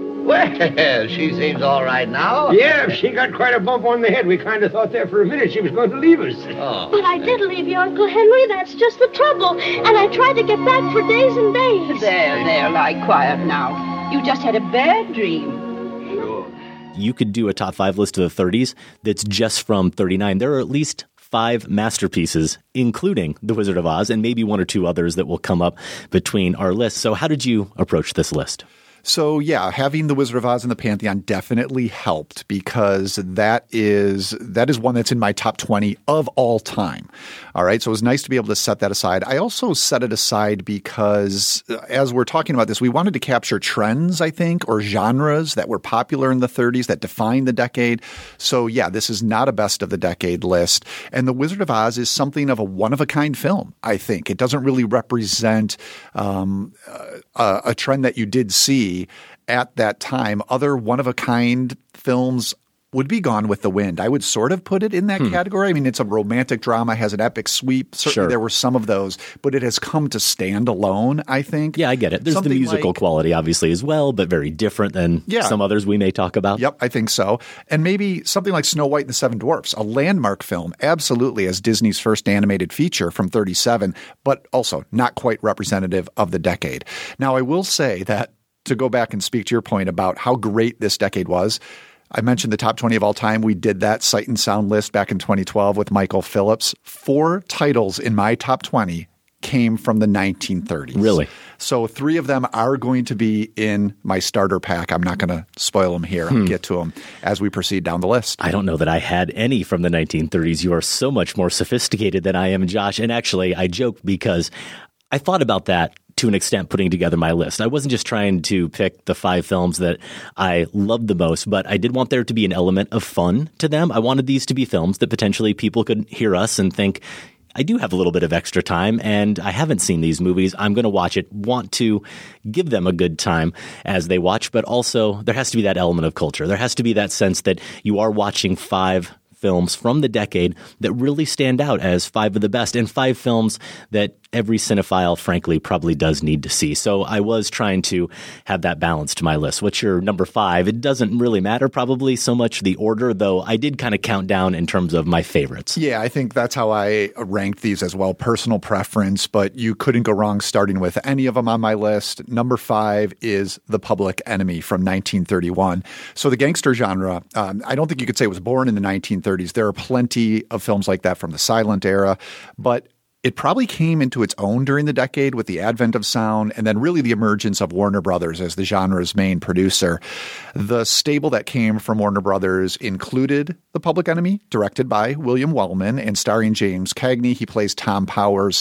Speaker 11: Well, she seems all right now.
Speaker 12: Yeah, she got quite a bump on the head. We kind of thought there for a minute she was going to leave us.
Speaker 11: Oh.
Speaker 13: But I did leave you, Uncle Henry. That's just the trouble. And I tried to get back for days and days.
Speaker 14: There, there, lie quiet now. You just had a bad dream.
Speaker 5: Sure. You could do a top five list of the thirties that's just from thirty-nine. There are at least five masterpieces, including The Wizard of Oz, and maybe one or two others that will come up between our lists. So how did you approach this list?
Speaker 4: So, yeah, having The Wizard of Oz in the Pantheon definitely helped because that is that is one that's in my top twenty of all time. All right. So it was nice to be able to set that aside. I also set it aside because as we're talking about this, we wanted to capture trends, I think, or genres that were popular in the thirties that defined the decade. So, yeah, this is not a best of the decade list. And The Wizard of Oz is something of a one-of-a-kind film, I think. It doesn't really represent um, a, a trend that you did see at that time. Other one-of-a-kind films would be Gone with the Wind. I would sort of put it in that hmm. category. I mean, it's a romantic drama, has an epic sweep. Certainly sure. there were some of those, but it has come to stand alone, I think.
Speaker 5: Yeah, I get it. There's Something the musical like, quality, obviously, as well, but very different than yeah. some others we may talk about.
Speaker 4: Yep, I think so. And maybe something like Snow White and the Seven Dwarfs, a landmark film, absolutely, as Disney's first animated feature from thirty-seven, but also not quite representative of the decade. Now, I will say that to go back and speak to your point about how great this decade was, I mentioned the top twenty of all time. We did that Sight and Sound list back in twenty twelve with Michael Phillips. Four titles in my top twenty came from the nineteen thirties.
Speaker 5: Really?
Speaker 4: So three of them are going to be in my starter pack. I'm not going to spoil them here.
Speaker 5: Hmm.
Speaker 4: I'll get to them as we proceed down the list.
Speaker 5: I don't know that I had any from the nineteen thirties. You are so much more sophisticated than I am, Josh. And actually, I joke because I thought about that to an extent putting together my list. I wasn't just trying to pick the five films that I loved the most, but I did want there to be an element of fun to them. I wanted these to be films that potentially people could hear us and think, I do have a little bit of extra time and I haven't seen these movies. I'm going to watch it, want to give them a good time as they watch, but also there has to be that element of culture. There has to be that sense that you are watching five films from the decade that really stand out as five of the best, and five films that every cinephile, frankly, probably does need to see. So I was trying to have that balance to my list. What's your number five? It doesn't really matter probably so much the order, though I did kind of count down in terms of my favorites.
Speaker 4: Yeah, I think that's how I ranked these as well. Personal preference, but you couldn't go wrong starting with any of them on my list. Number five is The Public Enemy from nineteen thirty-one. So the gangster genre, um, I don't think you could say it was born in the nineteen thirties. There are plenty of films like that from the silent era, but it probably came into its own during the decade with the advent of sound and then really the emergence of Warner Brothers as the genre's main producer. The stable that came from Warner Brothers included The Public Enemy, directed by William Wellman and starring James Cagney. He plays Tom Powers.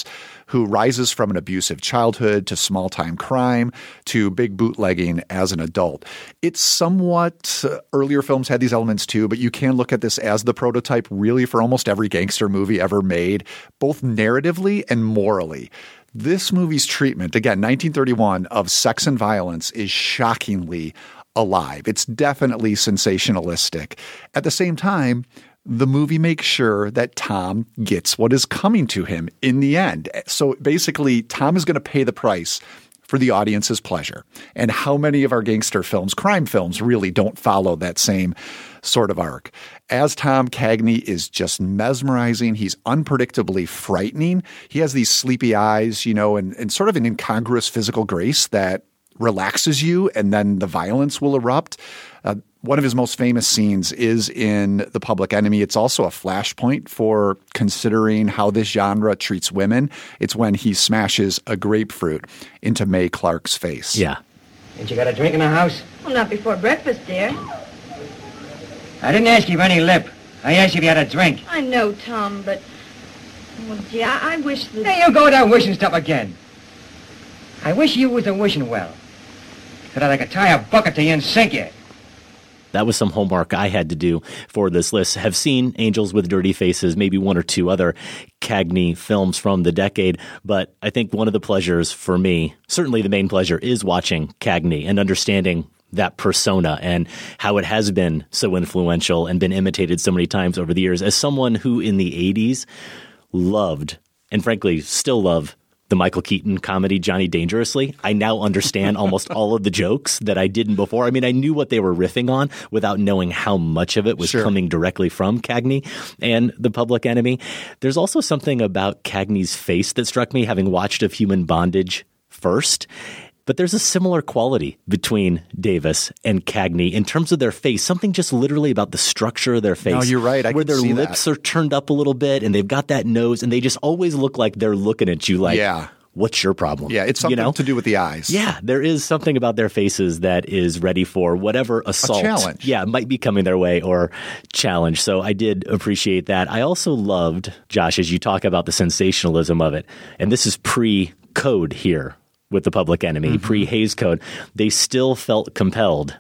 Speaker 4: who rises from an abusive childhood to small-time crime to big bootlegging as an adult. It's somewhat uh, earlier films had these elements too, but you can look at this as the prototype really for almost every gangster movie ever made, both narratively and morally. This movie's treatment, again, nineteen thirty-one, of sex and violence is shockingly alive. It's definitely sensationalistic. At the same time, the movie makes sure that Tom gets what is coming to him in the end. So basically, Tom is going to pay the price for the audience's pleasure. And how many of our gangster films, crime films, really don't follow that same sort of arc? As Tom, Cagney is just mesmerizing. He's unpredictably frightening. He has these sleepy eyes, you know, and, and sort of an incongruous physical grace that relaxes you, and then the violence will erupt. Uh, one of his most famous scenes is in The Public Enemy. It's also a flashpoint for considering how this genre treats women. It's when he smashes a grapefruit into Mae Clark's face.
Speaker 5: Yeah.
Speaker 15: Ain't you got a drink in the house?
Speaker 6: Well, not before breakfast, dear.
Speaker 15: I didn't ask you for any lip. I asked you if you had a drink.
Speaker 6: I know, Tom, but... Well, gee, I, I wish that...
Speaker 15: Hey, you go down wishing stuff again. I wish you was a wishing well. That I could tie a bucket to you and sink you.
Speaker 5: That was some homework I had to do for this list. Have seen Angels with Dirty Faces, maybe one or two other Cagney films from the decade, but I think one of the pleasures for me, certainly the main pleasure, is watching Cagney and understanding that persona and how it has been so influential and been imitated so many times over the years. As someone who in the eighties loved, and frankly still love, the Michael Keaton comedy Johnny Dangerously, I now understand almost all of the jokes that I didn't before. I mean, I knew what they were riffing on without knowing how much of it was
Speaker 4: sure. coming
Speaker 5: directly from Cagney and The Public Enemy. There's also something about Cagney's face that struck me, having watched Of Human Bondage first. But there's a similar quality between Davis and Cagney in terms of their face, something just literally about the structure of their face.
Speaker 4: No, you're right. I
Speaker 5: where
Speaker 4: can
Speaker 5: their
Speaker 4: see
Speaker 5: lips
Speaker 4: that.
Speaker 5: are turned up a little bit and they've got that nose and they just always look like they're looking at you like,
Speaker 4: yeah.
Speaker 5: what's your problem?
Speaker 4: Yeah, it's something
Speaker 5: you know?
Speaker 4: to do with the eyes.
Speaker 5: Yeah, there is something about their faces that is ready for whatever assault.
Speaker 4: A challenge.
Speaker 5: Yeah, might be coming their way or challenge. So I did appreciate that. I also loved, Josh, as you talk about the sensationalism of it, and this is pre-code here with The Public Enemy, mm-hmm. pre-Hays Code, they still felt compelled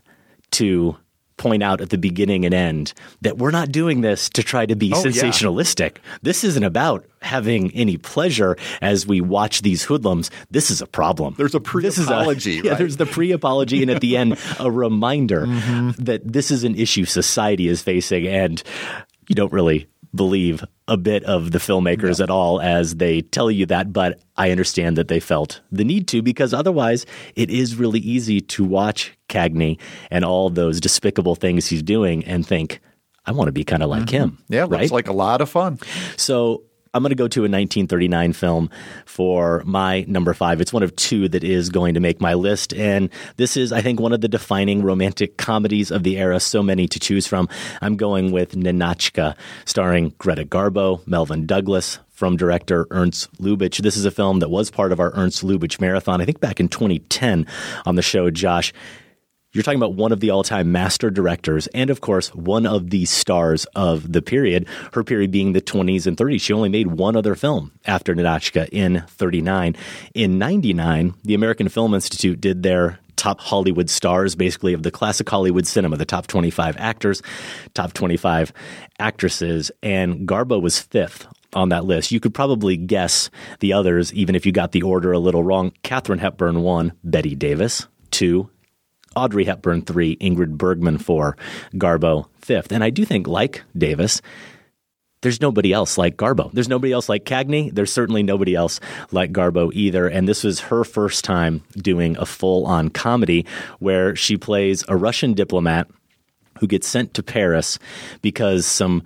Speaker 5: to point out at the beginning and end that we're not doing this to try to be
Speaker 4: oh,
Speaker 5: sensationalistic. Yeah. This isn't about having any pleasure as we watch these hoodlums. This is a problem.
Speaker 4: There's a pre-apology,
Speaker 5: a, yeah,
Speaker 4: right?
Speaker 5: There's the pre-apology, and at the end, a reminder mm-hmm. that this is an issue society is facing, and you don't really believe a bit of the filmmakers no. at all as they tell you that, but I understand that they felt the need to, because otherwise it is really easy to watch Cagney and all those despicable things he's doing and think, I want to be kind of like mm-hmm. him.
Speaker 4: Yeah,
Speaker 5: right?
Speaker 4: Looks like a lot of fun.
Speaker 5: So I'm going to go to a nineteen thirty-nine film for my number five. It's one of two that is going to make my list. And this is, I think, one of the defining romantic comedies of the era. So many to choose from. I'm going with Ninotchka, starring Greta Garbo, Melvyn Douglas, from director Ernst Lubitsch. This is a film that was part of our Ernst Lubitsch marathon, I think back in twenty ten on the show, Josh. You're talking about one of the all-time master directors and, of course, one of the stars of the period, her period being the twenties and thirties. She only made one other film after Ninotchka in thirty-nine. In ninety-nine, the American Film Institute did their top Hollywood stars, basically, of the classic Hollywood cinema, the top twenty-five actors, top twenty-five actresses, and Garbo was fifth on that list. You could probably guess the others, even if you got the order a little wrong. Katharine Hepburn, one. Bette Davis, two. Audrey Hepburn, three. Ingrid Bergman, four. Garbo, fifth. And I do think, like Davis, there's nobody else like Garbo. There's nobody else like Cagney. There's certainly nobody else like Garbo either. And this was her first time doing a full-on comedy where she plays a Russian diplomat who gets sent to Paris because some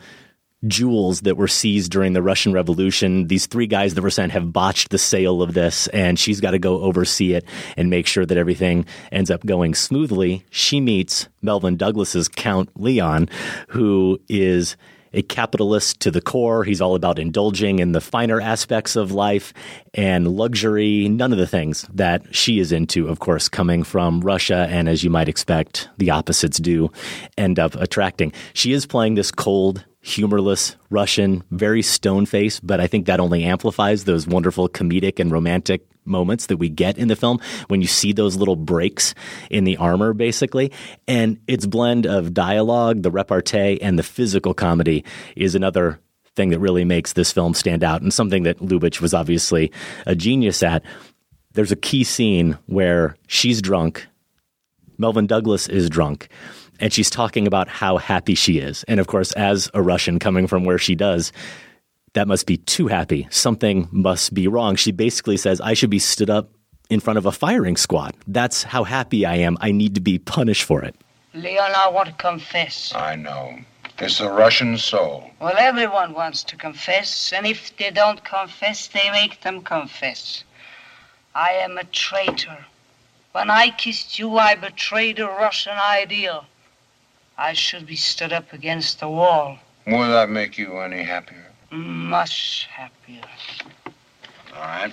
Speaker 5: jewels that were seized during the Russian Revolution. These three guys that were sent have botched the sale of this, and she's got to go oversee it and make sure that everything ends up going smoothly. She meets Melvyn Douglas's Count Leon, who is a capitalist to the core. He's all about indulging in the finer aspects of life and luxury, none of the things that she is into, of course, coming from Russia. And as you might expect, the opposites do end up attracting. She is playing this cold, humorless Russian, very stone-faced, but I think that only amplifies those wonderful comedic and romantic moments that we get in the film when you see those little breaks in the armor, basically. And its blend of dialogue, the repartee, and the physical comedy is another thing that really makes this film stand out, and something that Lubitsch was obviously a genius at. There's a key scene where she's drunk, Melvyn Douglas is drunk, and she's talking about how happy she is. And of course, as a Russian coming from where she does, that must be too happy. Something must be wrong. She basically says, I should be stood up in front of a firing squad. That's how happy I am. I need to be punished for it.
Speaker 16: Leon, I want to confess.
Speaker 17: I know. It's the Russian soul.
Speaker 16: Well, everyone wants to confess, and if they don't confess, they make them confess. I am a traitor. When I kissed you, I betrayed a Russian ideal. I should be stood up against the wall.
Speaker 17: Will that make you any happier?
Speaker 16: Much happier.
Speaker 17: All right.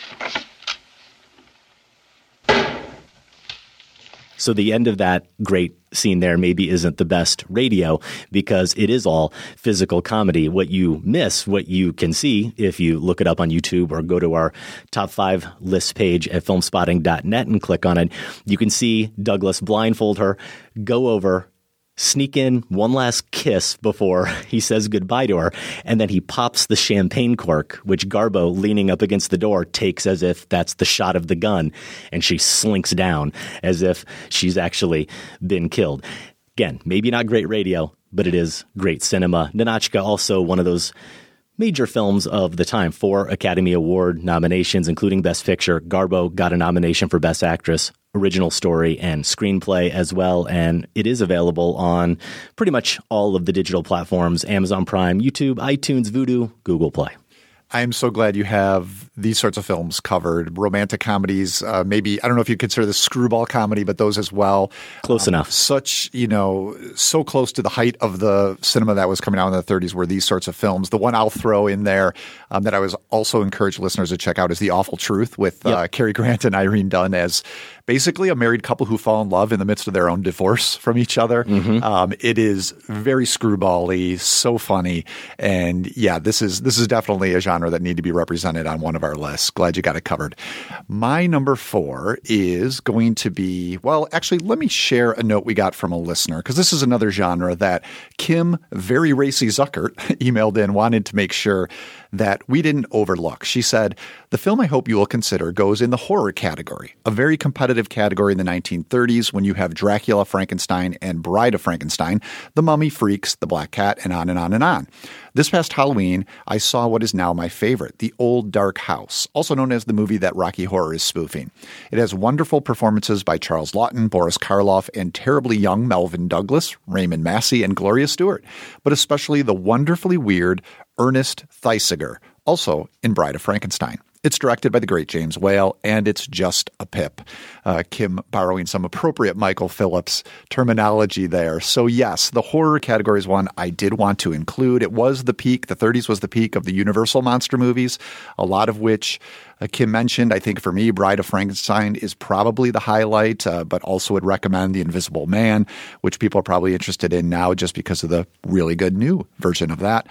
Speaker 5: So the end of that great scene there maybe isn't the best radio because it is all physical comedy. What you miss, what you can see if you look it up on YouTube or go to our top five list page at filmspotting dot net and click on it, you can see Douglas blindfold her, go over, sneak in one last kiss before he says goodbye to her, and then he pops the champagne cork, which Garbo, leaning up against the door, takes as if that's the shot of the gun, and she slinks down as if she's actually been killed. Again, maybe not great radio, but it is great cinema. Ninotchka, also one of those major films of the time. Four Academy Award nominations, including Best Picture. Garbo got a nomination for Best Actress, Original Story, and Screenplay as well. And it is available on pretty much all of the digital platforms: Amazon Prime, YouTube, iTunes, Vudu, Google Play.
Speaker 4: I'm so glad you have these sorts of films covered. Romantic comedies, uh, maybe, I don't know if you consider this screwball comedy, but those as well.
Speaker 5: Close
Speaker 4: um,
Speaker 5: enough.
Speaker 4: Such, you know, so close to the height of the cinema that was coming out in the thirties were these sorts of films. The one I'll throw in there um, that I was also encourage listeners to check out is The Awful Truth with
Speaker 5: yep.
Speaker 4: uh, Cary Grant and Irene Dunne as basically a married couple who fall in love in the midst of their own divorce from each other.
Speaker 5: Mm-hmm.
Speaker 4: Um, it is very screwball-y, so funny. And yeah, this is this is definitely a genre that need to be represented on one of our lists. Glad you got it covered. My number four is going to be, well, actually, let me share a note we got from a listener, because this is another genre that Kim Very Racy Zuckert emailed in, wanted to make sure that we didn't overlook. She said, the film I hope you will consider goes in the horror category, a very competitive category in the nineteen thirties when you have Dracula, Frankenstein, and Bride of Frankenstein, The Mummy, Freaks, The Black Cat, and on and on and on. This past Halloween, I saw what is now my favorite, The Old Dark House, also known as the movie that Rocky Horror is spoofing. It has wonderful performances by Charles Laughton, Boris Karloff, and terribly young Melvyn Douglas, Raymond Massey, and Gloria Stewart, but especially the wonderfully weird Ernest Thesiger, also in Bride of Frankenstein. It's directed by the great James Whale, and it's just a pip. Uh, Kim borrowing some appropriate Michael Phillips terminology there. So yes, the horror category is one I did want to include. It was the peak. The thirties was the peak of the Universal monster movies, a lot of which uh, Kim mentioned. I think for me, Bride of Frankenstein is probably the highlight, uh, but also would recommend The Invisible Man, which people are probably interested in now just because of the really good new version of that.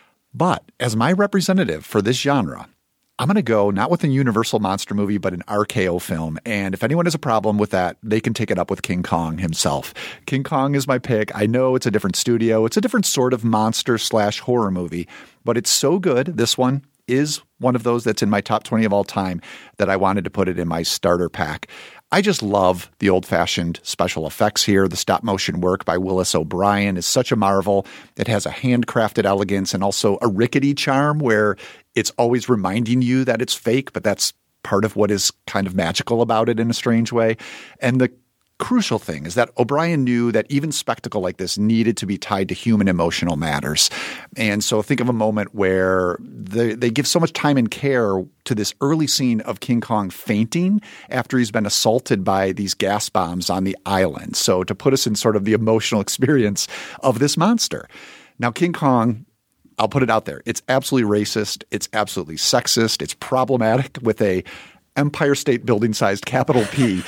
Speaker 4: But as my representative for this genre, I'm going to go not with a Universal monster movie, but an R K O film. And if anyone has a problem with that, they can take it up with King Kong himself. King Kong is my pick. I know it's a different studio. It's a different sort of monster slash horror movie, but it's so good. This one is one of those that's in my top twenty of all time that I wanted to put it in my starter pack. I just love the old-fashioned special effects here. The stop-motion work by Willis O'Brien is such a marvel. It has a handcrafted elegance and also a rickety charm where it's always reminding you that it's fake, but that's part of what is kind of magical about it in a strange way. And the crucial thing is that O'Brien knew that even spectacle like this needed to be tied to human emotional matters. And so think of a moment where they, they give so much time and care to this early scene of King Kong fainting after he's been assaulted by these gas bombs on the island. So to put us in sort of the emotional experience of this monster. Now, King Kong, I'll put it out there. It's absolutely racist. It's absolutely sexist. It's problematic with a Empire State Building sized capital P.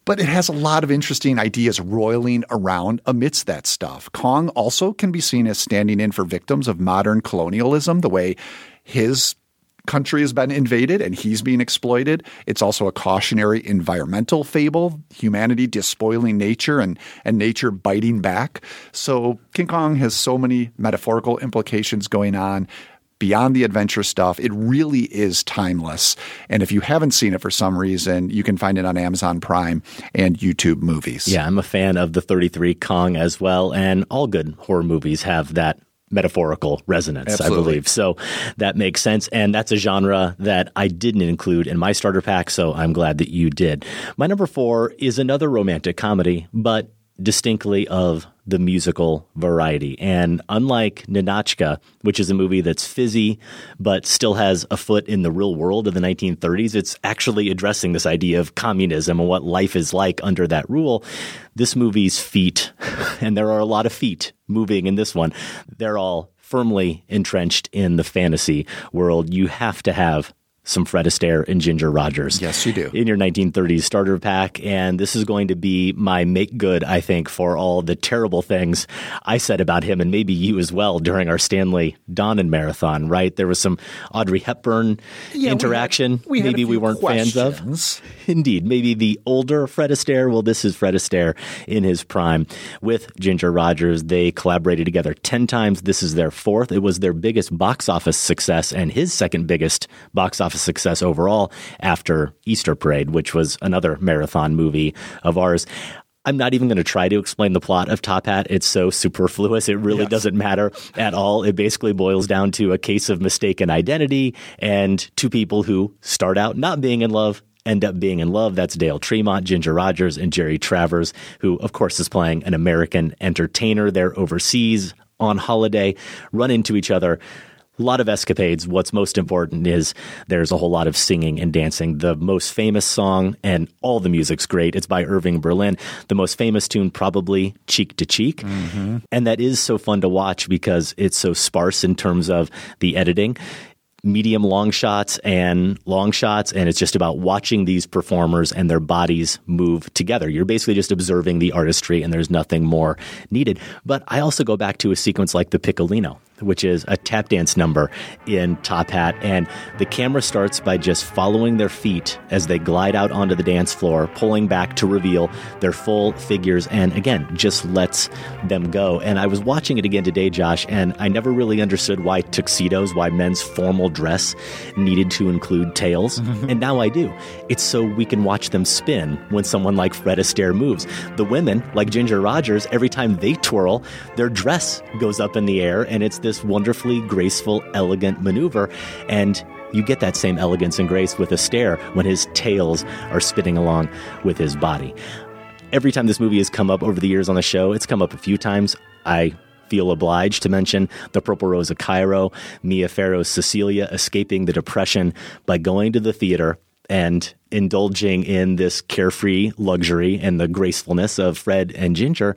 Speaker 4: But it has a lot of interesting ideas roiling around amidst that stuff. Kong also can be seen as standing in for victims of modern colonialism, the way his country has been invaded and he's being exploited. It's also a cautionary environmental fable, humanity despoiling nature and, and nature biting back. So King Kong has so many metaphorical implications going on. Beyond the adventure stuff, it really is timeless. And if you haven't seen it for some reason, you can find it on Amazon Prime and YouTube Movies.
Speaker 5: Yeah, I'm a fan of the thirty-three Kong as well. And all good horror movies have that metaphorical resonance,
Speaker 4: Absolutely.
Speaker 5: I believe. So that makes sense. And that's a genre that I didn't include in my starter pack, so I'm glad that you did. My number four is another romantic comedy, but distinctly of the musical variety. And unlike Ninotchka, which is a movie that's fizzy but still has a foot in the real world of the nineteen thirties, it's actually addressing this idea of communism and what life is like under that rule. This movie's feet, and there are a lot of feet moving in this one, they're all firmly entrenched in the fantasy world. You have to have some Fred Astaire and Ginger Rogers.
Speaker 4: Yes, you do.
Speaker 5: In your nineteen thirties starter pack. And this is going to be my make good, I think, for all the terrible things I said about him, and maybe you as well, during our Stanley Donen marathon, right? There was some Audrey Hepburn
Speaker 4: yeah,
Speaker 5: interaction
Speaker 4: we had, we
Speaker 5: maybe we weren't
Speaker 4: questions.
Speaker 5: fans of. Indeed. Maybe the older Fred Astaire. Well, this is Fred Astaire in his prime with Ginger Rogers. They collaborated together ten times. This is their fourth. It was their biggest box office success and his second biggest box office success overall after Easter Parade, which was another marathon movie of ours. I'm not even going to try to explain the plot of Top Hat. It's so superfluous. It really yes. doesn't matter at all. It basically boils down to a case of mistaken identity and two people who start out not being in love, end up being in love. That's Dale Tremont, Ginger Rogers, and Jerry Travers, who, of course, is playing an American entertainer. They're overseas on holiday, run into each other. A lot of escapades. What's most important is there's a whole lot of singing and dancing. The most famous song, and all the music's great, it's by Irving Berlin. The most famous tune, probably Cheek to Cheek. Mm-hmm. And that is so fun to watch because it's so sparse in terms of the editing. Medium long shots and long shots, and it's just about watching these performers and their bodies move together. You're basically just observing the artistry, and there's nothing more needed. But I also go back to a sequence like the Piccolino, which is a tap dance number in Top Hat, and the camera starts by just following their feet as they glide out onto the dance floor, pulling back to reveal their full figures, and again, just lets them go. And I was watching it again today, Josh, and I never really understood why tuxedos, why men's formal dress needed to include tails. Mm-hmm. And now I do. It's so we can watch them spin when someone like Fred Astaire moves. The women, like Ginger Rogers, every time they twirl, their dress goes up in the air, and it's this wonderfully graceful, elegant maneuver. And you get that same elegance and grace with Astaire when his tails are spinning along with his body. Every time this movie has come up over the years on the show, it's come up a few times. I feel obliged to mention The Purple Rose of Cairo, Mia Farrow's Cecilia escaping the depression by going to the theater and indulging in this carefree luxury and the gracefulness of Fred and Ginger.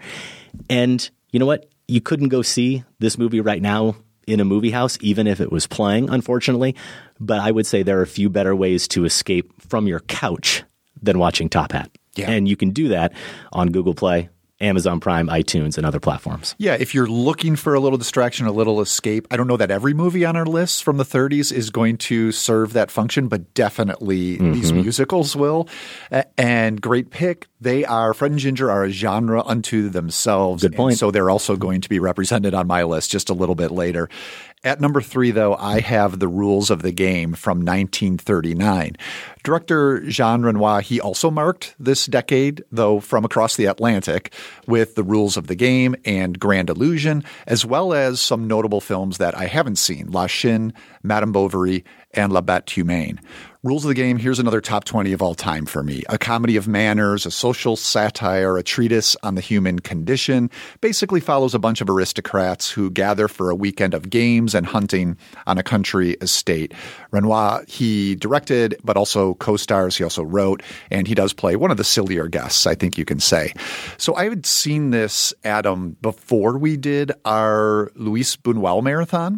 Speaker 5: And you know what? You couldn't go see this movie right now in a movie house, even if it was playing, unfortunately. But I would say there are a few better ways to escape from your couch than watching Top Hat. Yeah. And you can do that on Google Play, Amazon Prime, iTunes, and other platforms.
Speaker 4: Yeah, if you're looking for a little distraction, a little escape, I don't know that every movie on our list from the thirties is going to serve that function, but definitely mm-hmm. these musicals will. And great pick. They are, Fred and Ginger are a genre unto themselves.
Speaker 5: Good point.
Speaker 4: And so they're also going to be represented on my list just a little bit later. At number three, though, I have The Rules of the Game from nineteen thirty-nine. Director Jean Renoir, he also marked this decade, though from across the Atlantic, with The Rules of the Game and Grand Illusion, as well as some notable films that I haven't seen, La Chine, Madame Bovary, and La Bête Humaine. Rules of the Game, here's another top twenty of all time for me. A comedy of manners, a social satire, a treatise on the human condition. Basically follows a bunch of aristocrats who gather for a weekend of games and hunting on a country estate. Renoir, he directed, but also co-stars. He also wrote, and he does play one of the sillier guests, I think you can say. So I had seen this, Adam, before we did our Luis Buñuel marathon.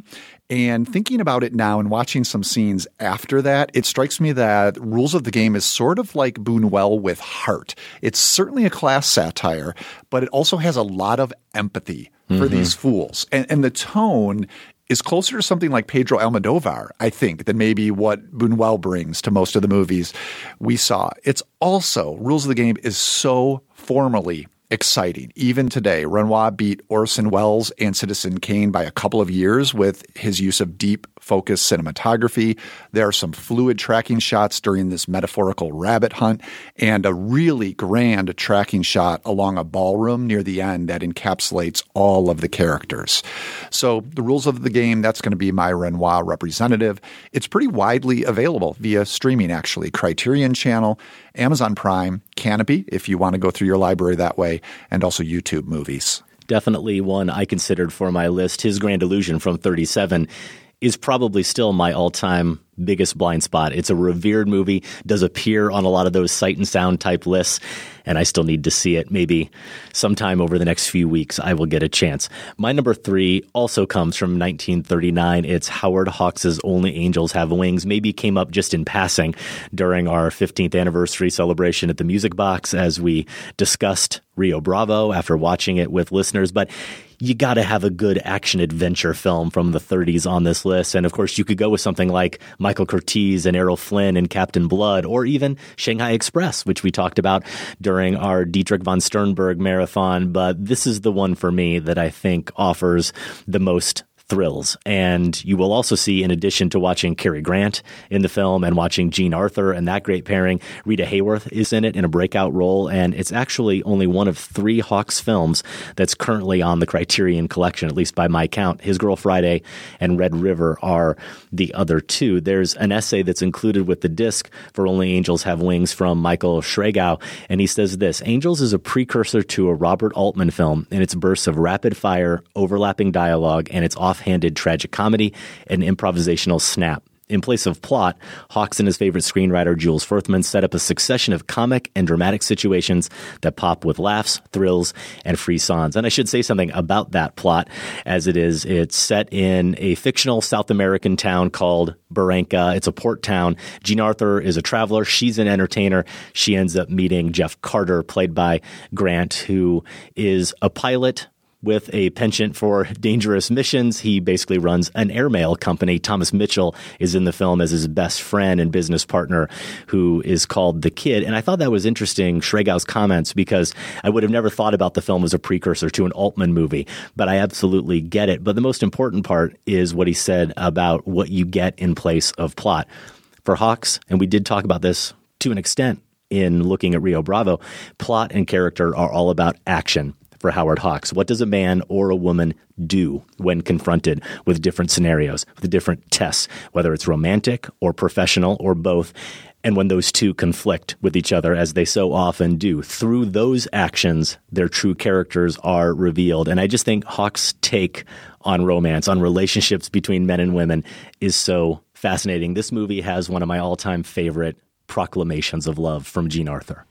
Speaker 4: And thinking about it now and watching some scenes after that, it strikes me that Rules of the Game is sort of like Buñuel with heart. It's certainly a class satire, but it also has a lot of empathy for
Speaker 5: Mm-hmm.
Speaker 4: these fools. And, and the tone is closer to something like Pedro Almodovar, I think, than maybe what Buñuel brings to most of the movies we saw. It's also, Rules of the Game is so formally exciting. Even today, Renoir beat Orson Welles and Citizen Kane by a couple of years with his use of deep focus cinematography. There are some fluid tracking shots during this metaphorical rabbit hunt and a really grand tracking shot along a ballroom near the end that encapsulates all of the characters. So the Rules of the Game, that's going to be my Renoir representative. It's pretty widely available via streaming, actually. Criterion Channel, Amazon Prime, Canopy, if you want to go through your library that way, and also YouTube movies.
Speaker 5: Definitely one I considered for my list. His Grand Illusion from thirty-seven is probably still my all-time biggest blind spot. It's a revered movie, does appear on a lot of those Sight and Sound type lists, and I still need to see it. Maybe sometime over the next few weeks I will get a chance. My number three also comes from nineteen thirty-nine. It's Howard Hawks' Only Angels Have Wings. Maybe came up just in passing during our fifteenth anniversary celebration at the Music Box as we discussed Rio Bravo after watching it with listeners, but you got to have a good action adventure film from the thirties on this list. And of course, you could go with something like Michael Curtiz and Errol Flynn and Captain Blood, or even Shanghai Express, which we talked about during our Dietrich von Sternberg marathon. But this is the one for me that I think offers the most thrills. And you will also see, in addition to watching Cary Grant in the film and watching Jean Arthur and that great pairing, Rita Hayworth is in it in a breakout role. And it's actually only one of three Hawks films that's currently on the Criterion Collection, at least by my count. His Girl Friday and Red River are the other two. There's an essay that's included with the disc for Only Angels Have Wings from Michael Schregow, and he says this: Angels is a precursor to a Robert Altman film in its bursts of rapid-fire, overlapping dialogue, and its off-handed tragic comedy and improvisational snap. In place of plot, Hawks and his favorite screenwriter Jules Furthman set up a succession of comic and dramatic situations that pop with laughs, thrills, and frissons. And I should say something about that plot, as it is. It's set in a fictional South American town called Barranca. It's a port town. Jean Arthur is a traveler. She's an entertainer. She ends up meeting Jeff Carter, played by Grant, who is a pilot with a penchant for dangerous missions. He basically runs an airmail company. Thomas Mitchell is in the film as his best friend and business partner, who is called The Kid. And I thought that was interesting, Schregow's comments, because I would have never thought about the film as a precursor to an Altman movie, but I absolutely get it. But the most important part is what he said about what you get in place of plot. For Hawks, and we did talk about this to an extent in looking at Rio Bravo, plot and character are all about action. For Howard Hawks, what does a man or a woman do when confronted with different scenarios, with different tests, whether it's romantic or professional or both, and when those two conflict with each other, as they so often do? Through those actions, their true characters are revealed. And I just think Hawks' take on romance, on relationships between men and women, is so fascinating. This movie has one of my all-time favorite proclamations of love from Jean Arthur.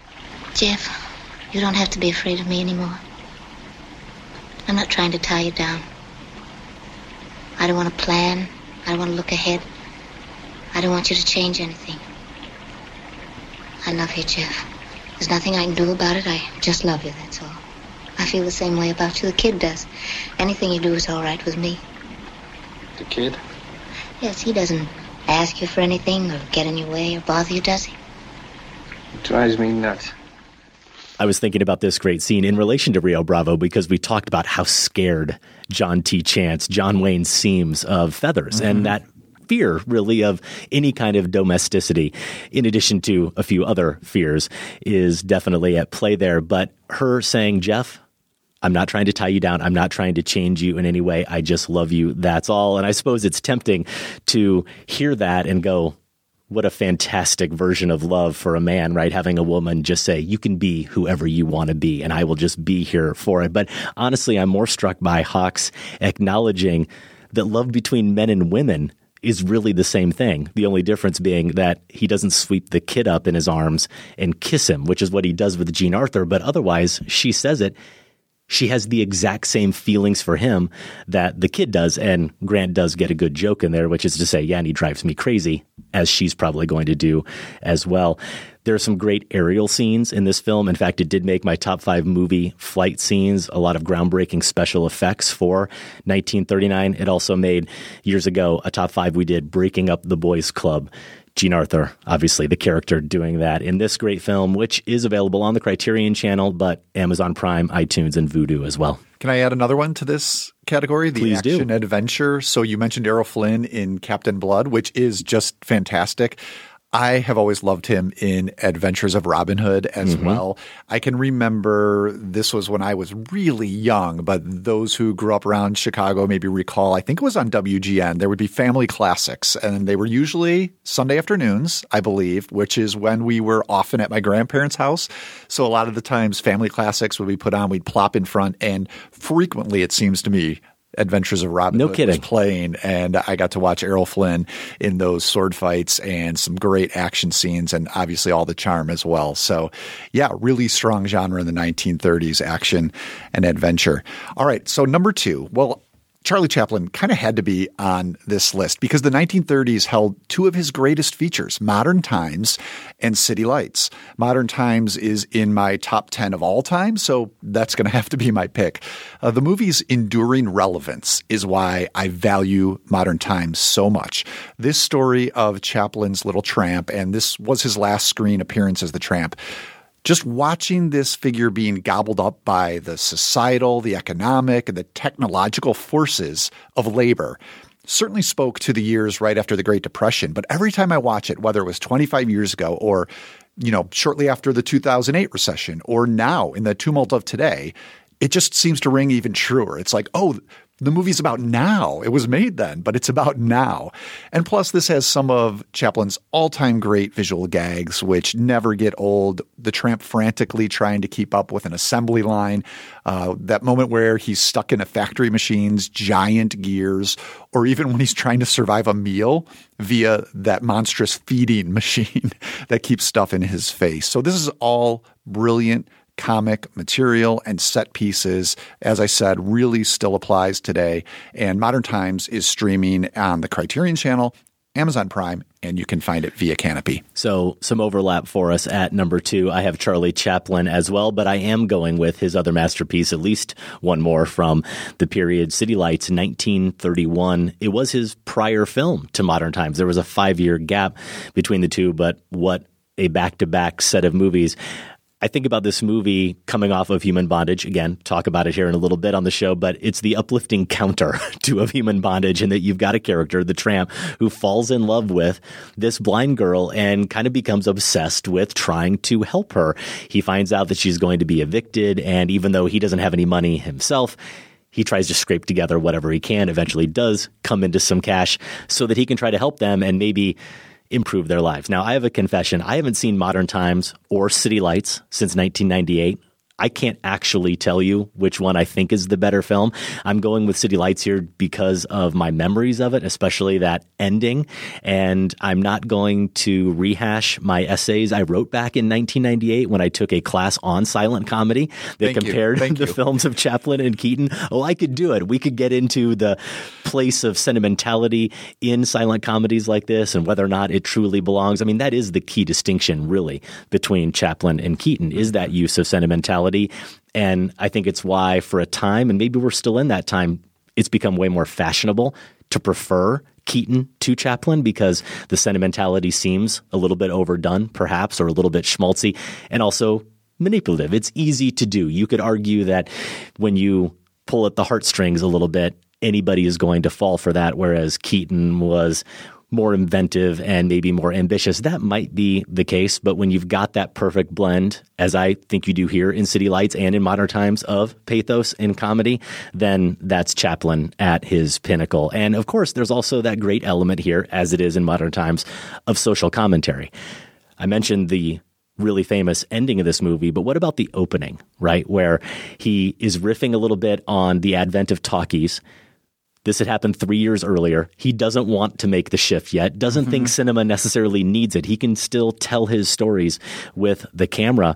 Speaker 18: Jeff, you don't have to be afraid of me anymore. I'm not trying to tie you down. I don't want to plan. I don't want to look ahead. I don't want you to change anything. I love you, Jeff. There's nothing I can do about it. I just love you, that's all. I feel the same way about you. The kid does. Anything you do is all right with me.
Speaker 2: The kid?
Speaker 18: Yes, he doesn't ask you for anything or get in your way or bother you, does he?
Speaker 2: It drives me nuts.
Speaker 5: I was thinking about this great scene in relation to Rio Bravo because we talked about how scared John T. Chance, John Wayne, seems of feathers, mm-hmm. and that fear, really, of any kind of domesticity, in addition to a few other fears, is definitely at play there. But her saying, Jeff, I'm not trying to tie you down. I'm not trying to change you in any way. I just love you. That's all. And I suppose it's tempting to hear that and go, what a fantastic version of love for a man, right? Having a woman just say, you can be whoever you want to be, and I will just be here for it. But honestly, I'm more struck by Hawks acknowledging that love between men and women is really the same thing. The only difference being that he doesn't sweep the kid up in his arms and kiss him, which is what he does with Jean Arthur. But otherwise, she says it, she has the exact same feelings for him that the kid does. And Grant does get a good joke in there, which is to say, yeah, and he drives me crazy, as she's probably going to do as well. There are some great aerial scenes in this film. In fact, it did make my top five movie flight scenes, a lot of groundbreaking special effects for nineteen thirty-nine. It also made, years ago, a top five we did, Breaking Up the Boys Club. Jean Arthur, obviously the character doing that in this great film, which is available on the Criterion Channel, but Amazon Prime, iTunes, and Vudu as well.
Speaker 4: Can I add another one to this category? The
Speaker 5: Please
Speaker 4: action
Speaker 5: do.
Speaker 4: adventure. So you mentioned Errol Flynn in Captain Blood, which is just fantastic. I have always loved him in Adventures of Robin Hood as
Speaker 5: Mm-hmm.
Speaker 4: well. I can remember this was when I was really young, but those who grew up around Chicago maybe recall, I think it was on W G N. There would be family classics, and they were usually Sunday afternoons, I believe, which is when we were often at my grandparents' house. So a lot of the times family classics would be put on, we'd plop in front, and frequently, it seems to me, Adventures of Robin
Speaker 5: No
Speaker 4: Hood
Speaker 5: kidding.
Speaker 4: was playing, and I got to watch Errol Flynn in those sword fights and some great action scenes, and obviously all the charm as well. So yeah, really strong genre in the nineteen thirties, action and adventure. All right, so number two. Well, Charlie Chaplin kind of had to be on this list because the nineteen thirties held two of his greatest features, Modern Times and City Lights. Modern Times is in my top ten of all time, so that's going to have to be my pick. Uh, the movie's enduring relevance is why I value Modern Times so much. This story of Chaplin's little tramp, and this was his last screen appearance as the tramp, just watching this figure being gobbled up by the societal, the economic, and the technological forces of labor certainly spoke to the years right after the Great Depression. But every time I watch it, whether it was twenty-five years ago or, you know, shortly after the two thousand eight recession or now in the tumult of today, it just seems to ring even truer. It's like, oh, the movie's about now. It was made then, but it's about now. And plus, this has some of Chaplin's all-time great visual gags, which never get old. The tramp frantically trying to keep up with an assembly line, uh, that moment where he's stuck in a factory machine's giant gears, or even when he's trying to survive a meal via that monstrous feeding machine that keeps stuff in his face. So this is all brilliant comic material and set pieces, as I said, really still applies today. And Modern Times is streaming on the Criterion Channel, Amazon Prime, and you can find it via Canopy.
Speaker 5: So some overlap for us at number two. I have Charlie Chaplin as well, but I am going with his other masterpiece, at least one more from the period, City Lights, nineteen thirty-one. It was his prior film to Modern Times. There was a five-year gap between the two, but what a back-to-back set of movies. I think about this movie coming off of Human Bondage. Again, talk about it here in a little bit on the show, but it's the uplifting counter to Of Human Bondage in that you've got a character, the tramp, who falls in love with this blind girl and kind of becomes obsessed with trying to help her. He finds out that she's going to be evicted, and even though he doesn't have any money himself, he tries to scrape together whatever he can, eventually does come into some cash so that he can try to help them and maybe improve their lives. Now, I have a confession. I haven't seen Modern Times or City Lights since nineteen ninety-eight. I can't actually tell you which one I think is the better film. I'm going with City Lights here because of my memories of it, especially that ending. And I'm not going to rehash my essays I wrote back in nineteen ninety-eight when I took a class on silent comedy that
Speaker 4: Thank
Speaker 5: compared
Speaker 4: you.
Speaker 5: the
Speaker 4: you.
Speaker 5: films of Chaplin and Keaton. Oh, I could do it. We could get into the place of sentimentality in silent comedies like this and whether or not it truly belongs. I mean, that is the key distinction, really, between Chaplin and Keaton, is that use of sentimentality. And I think it's why for a time, and maybe we're still in that time, it's become way more fashionable to prefer Keaton to Chaplin because the sentimentality seems a little bit overdone, perhaps, or a little bit schmaltzy, and also manipulative. It's easy to do. You could argue that when you pull at the heartstrings a little bit, anybody is going to fall for that, whereas Keaton was more inventive and maybe more ambitious. That might be the case, but when you've got that perfect blend, as I think you do here in City Lights and in Modern Times, of pathos and comedy, then that's Chaplin at his pinnacle. And of course, there's also that great element here, as it is in Modern Times, of social commentary. I mentioned the really famous ending of this movie, but what about the opening, right? Where he is riffing a little bit on the advent of talkies. This had happened three years earlier. He doesn't want to make the shift yet, doesn't mm-hmm. think cinema necessarily needs it. He can still tell his stories with the camera.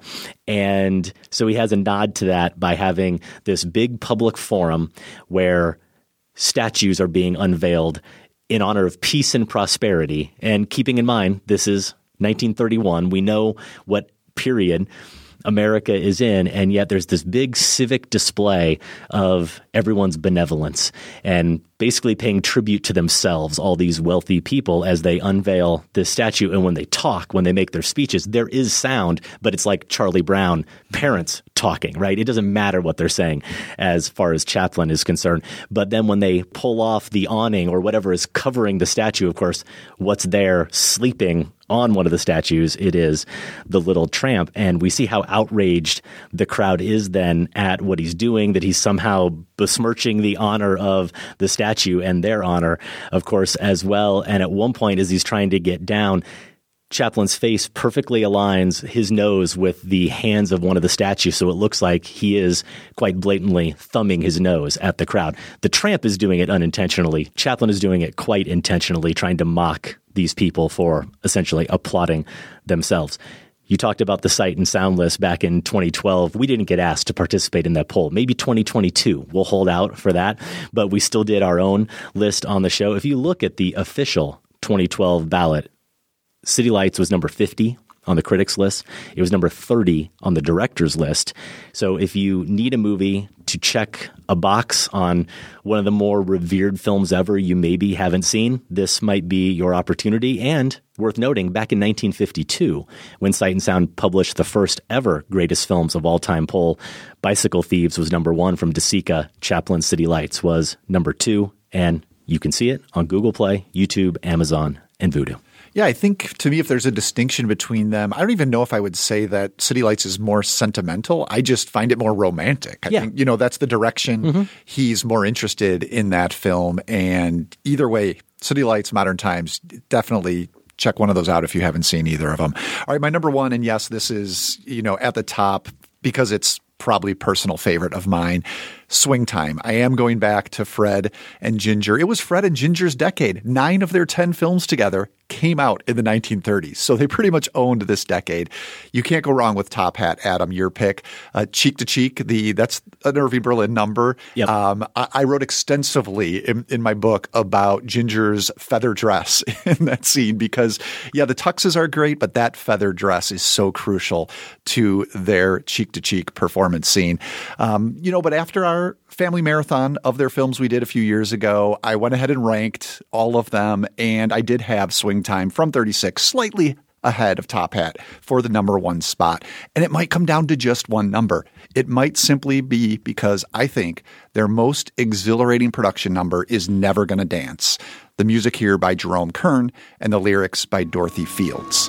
Speaker 5: And so he has a nod to that by having this big public forum where statues are being unveiled in honor of peace and prosperity. And keeping in mind, this is nineteen thirty-one. We know what period America is in, and yet there's this big civic display of everyone's benevolence and basically paying tribute to themselves, all these wealthy people, as they unveil this statue. And when they talk, when they make their speeches, there is sound, but it's like Charlie Brown parents talking, right? It doesn't matter what they're saying as far as Chaplin is concerned. But then when they pull off the awning or whatever is covering the statue, of course, what's there sleeping on one of the statues, it is the little tramp. And we see how outraged the crowd is then at what he's doing, that he's somehow besmirching the honor of the statue and their honor, of course, as well. And at one point, as he's trying to get down, Chaplin's face perfectly aligns his nose with the hands of one of the statues, so it looks like he is quite blatantly thumbing his nose at the crowd. The tramp is doing it unintentionally. Chaplin is doing it quite intentionally, trying to mock these people for essentially applauding themselves. You talked about the Sight and Sound list back in twenty twelve. We didn't get asked to participate in that poll. Maybe twenty twenty-two. We'll hold out for that, but we still did our own list on the show. If you look at the official twenty twelve ballot, City Lights was number fifty on the critics list. It was number thirty on the directors list. So if you need a movie to check a box on one of the more revered films ever you maybe haven't seen, this might be your opportunity. And worth noting, back in nineteen fifty-two, when Sight and Sound published the first ever greatest films of all time poll, Bicycle Thieves was number one from DeSica. Chaplin's City Lights was number two. And you can see it on Google Play, YouTube, Amazon, and Vudu.
Speaker 4: Yeah, I think to me, if there's a distinction between them, I don't even know if I would say that City Lights is more sentimental. I just find it more romantic. I
Speaker 5: yeah.
Speaker 4: think, you know, that's the direction mm-hmm. he's more interested in that film. And either way, City Lights, Modern Times, definitely check one of those out if you haven't seen either of them. All right, my number one, and yes, this is, you know, at the top because it's probably personal favorite of mine, Swing Time. I am going back to Fred and Ginger. It was Fred and Ginger's decade. Nine of their ten films together came out in the nineteen thirties. So they pretty much owned this decade. You can't go wrong with Top Hat, Adam, your pick. Uh, Cheek to Cheek, the that's an Irving Berlin number.
Speaker 5: Yep.
Speaker 4: Um, I, I wrote extensively in, in my book about Ginger's feather dress in that scene because, yeah, the tuxes are great, but that feather dress is so crucial to their Cheek to Cheek performance scene. Um, you know, but after our family marathon of their films we did a few years ago, I went ahead and ranked all of them, and I did have Swing Time from thirty-six, slightly ahead of Top Hat for the number one spot. And it might come down to just one number. It might simply be because I think their most exhilarating production number is Never Gonna Dance. The music here by Jerome Kern and the lyrics by Dorothy Fields.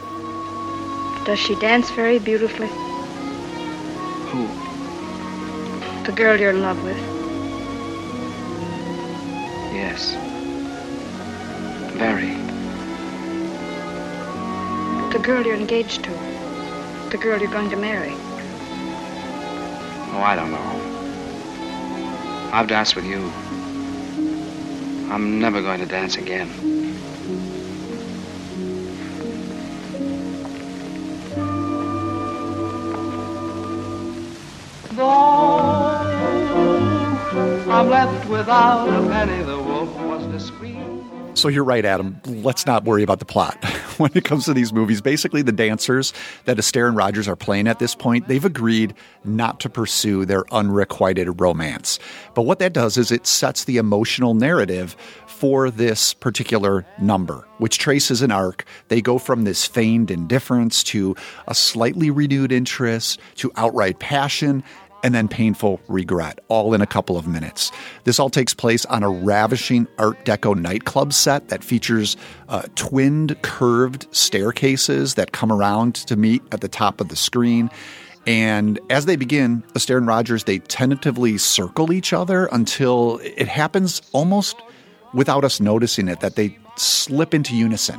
Speaker 9: Does she dance very beautifully?
Speaker 2: Who?
Speaker 9: The girl you're in love with.
Speaker 2: Yes. Very.
Speaker 9: The girl you're engaged to. The girl you're going to marry.
Speaker 2: Oh, I don't know. I've danced with you. I'm never going to dance again.
Speaker 19: Though I'm left without a penny, the wolf was discreet.
Speaker 4: So you're right, Adam. Let's not worry about the plot. When it comes to these movies, basically the dancers that Astaire and Rogers are playing at this point, they've agreed not to pursue their unrequited romance. But what that does is it sets the emotional narrative for this particular number, which traces an arc. They go from this feigned indifference to a slightly renewed interest to outright passion, and then painful regret, all in a couple of minutes. This all takes place on a ravishing Art Deco nightclub set that features uh, twinned, curved staircases that come around to meet at the top of the screen. And as they begin, Astaire and Rogers, they tentatively circle each other until it happens almost without us noticing it, that they slip into unison.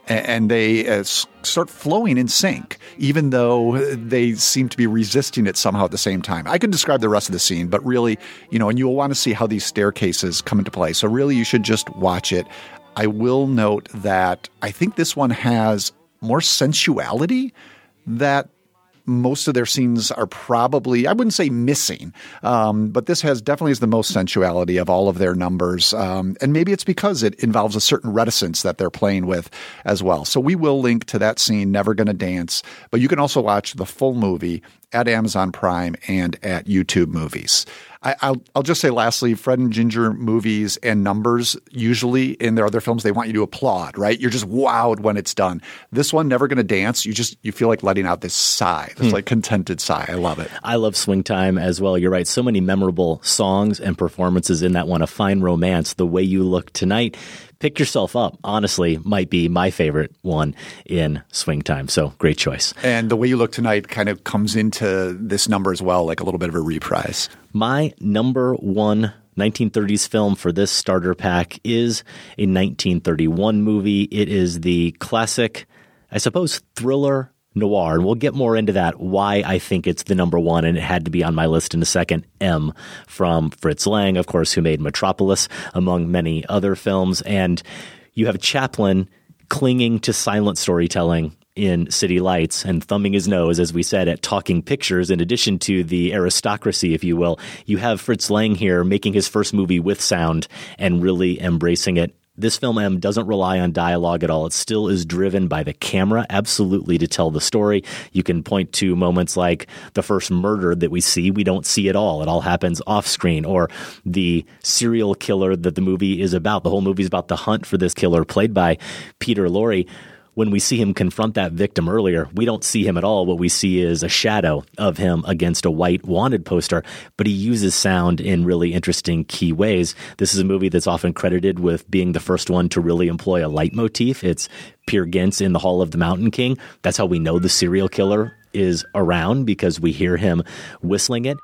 Speaker 4: and they uh, start flowing in sync, even though they seem to be resisting it somehow at the same time. I could describe the rest of the scene, but really, you know, and you'll want to see how these staircases come into play. So really, you should just watch it. I will note that I think this one has more sensuality that most of their scenes are probably, I wouldn't say missing, um, but this has definitely is the most sensuality of all of their numbers. Um, and maybe it's because it involves a certain reticence that they're playing with as well. So we will link to that scene, Never Gonna Dance, but you can also watch the full movie at Amazon Prime and at YouTube Movies. I, I'll, I'll just say lastly, Fred and Ginger movies and numbers, usually in their other films, they want you to applaud, right? You're just wowed when it's done. This one, Never Gonna Dance, you just you feel like letting out this sigh, this
Speaker 5: Hmm.
Speaker 4: like contented sigh. I love it.
Speaker 5: I love Swing Time as well. You're right. So many memorable songs and performances in that one. A Fine Romance, The Way You Look Tonight. Pick Yourself Up, honestly, might be my favorite one in Swing Time. So great choice.
Speaker 4: And The Way You Look Tonight kind of comes into this number as well, like a little bit of a reprise.
Speaker 5: My number one nineteen thirties film for this starter pack is a nineteen thirty-one movie. It is the classic, I suppose, thriller noir. And we'll get more into that, why I think it's the number one, and it had to be on my list in a second. M, from Fritz Lang, of course, who made Metropolis, among many other films. And you have Chaplin clinging to silent storytelling in City Lights and thumbing his nose, as we said, at talking pictures. In addition to the aristocracy, if you will, you have Fritz Lang here making his first movie with sound and really embracing it. This film, M, doesn't rely on dialogue at all. It still is driven by the camera, absolutely, to tell the story. You can point to moments like the first murder that we see. We don't see it all. It all happens off screen. Or the serial killer that the movie is about. The whole movie is about the hunt for this killer, played by Peter Lorre. When we see him confront that victim earlier, we don't see him at all. What we see is a shadow of him against a white wanted poster, but he uses sound in really interesting key ways. This is a movie that's often credited with being the first one to really employ a leitmotif. It's Peer Gynt in The Hall of the Mountain King. That's how we know the serial killer is around, because we hear him whistling it.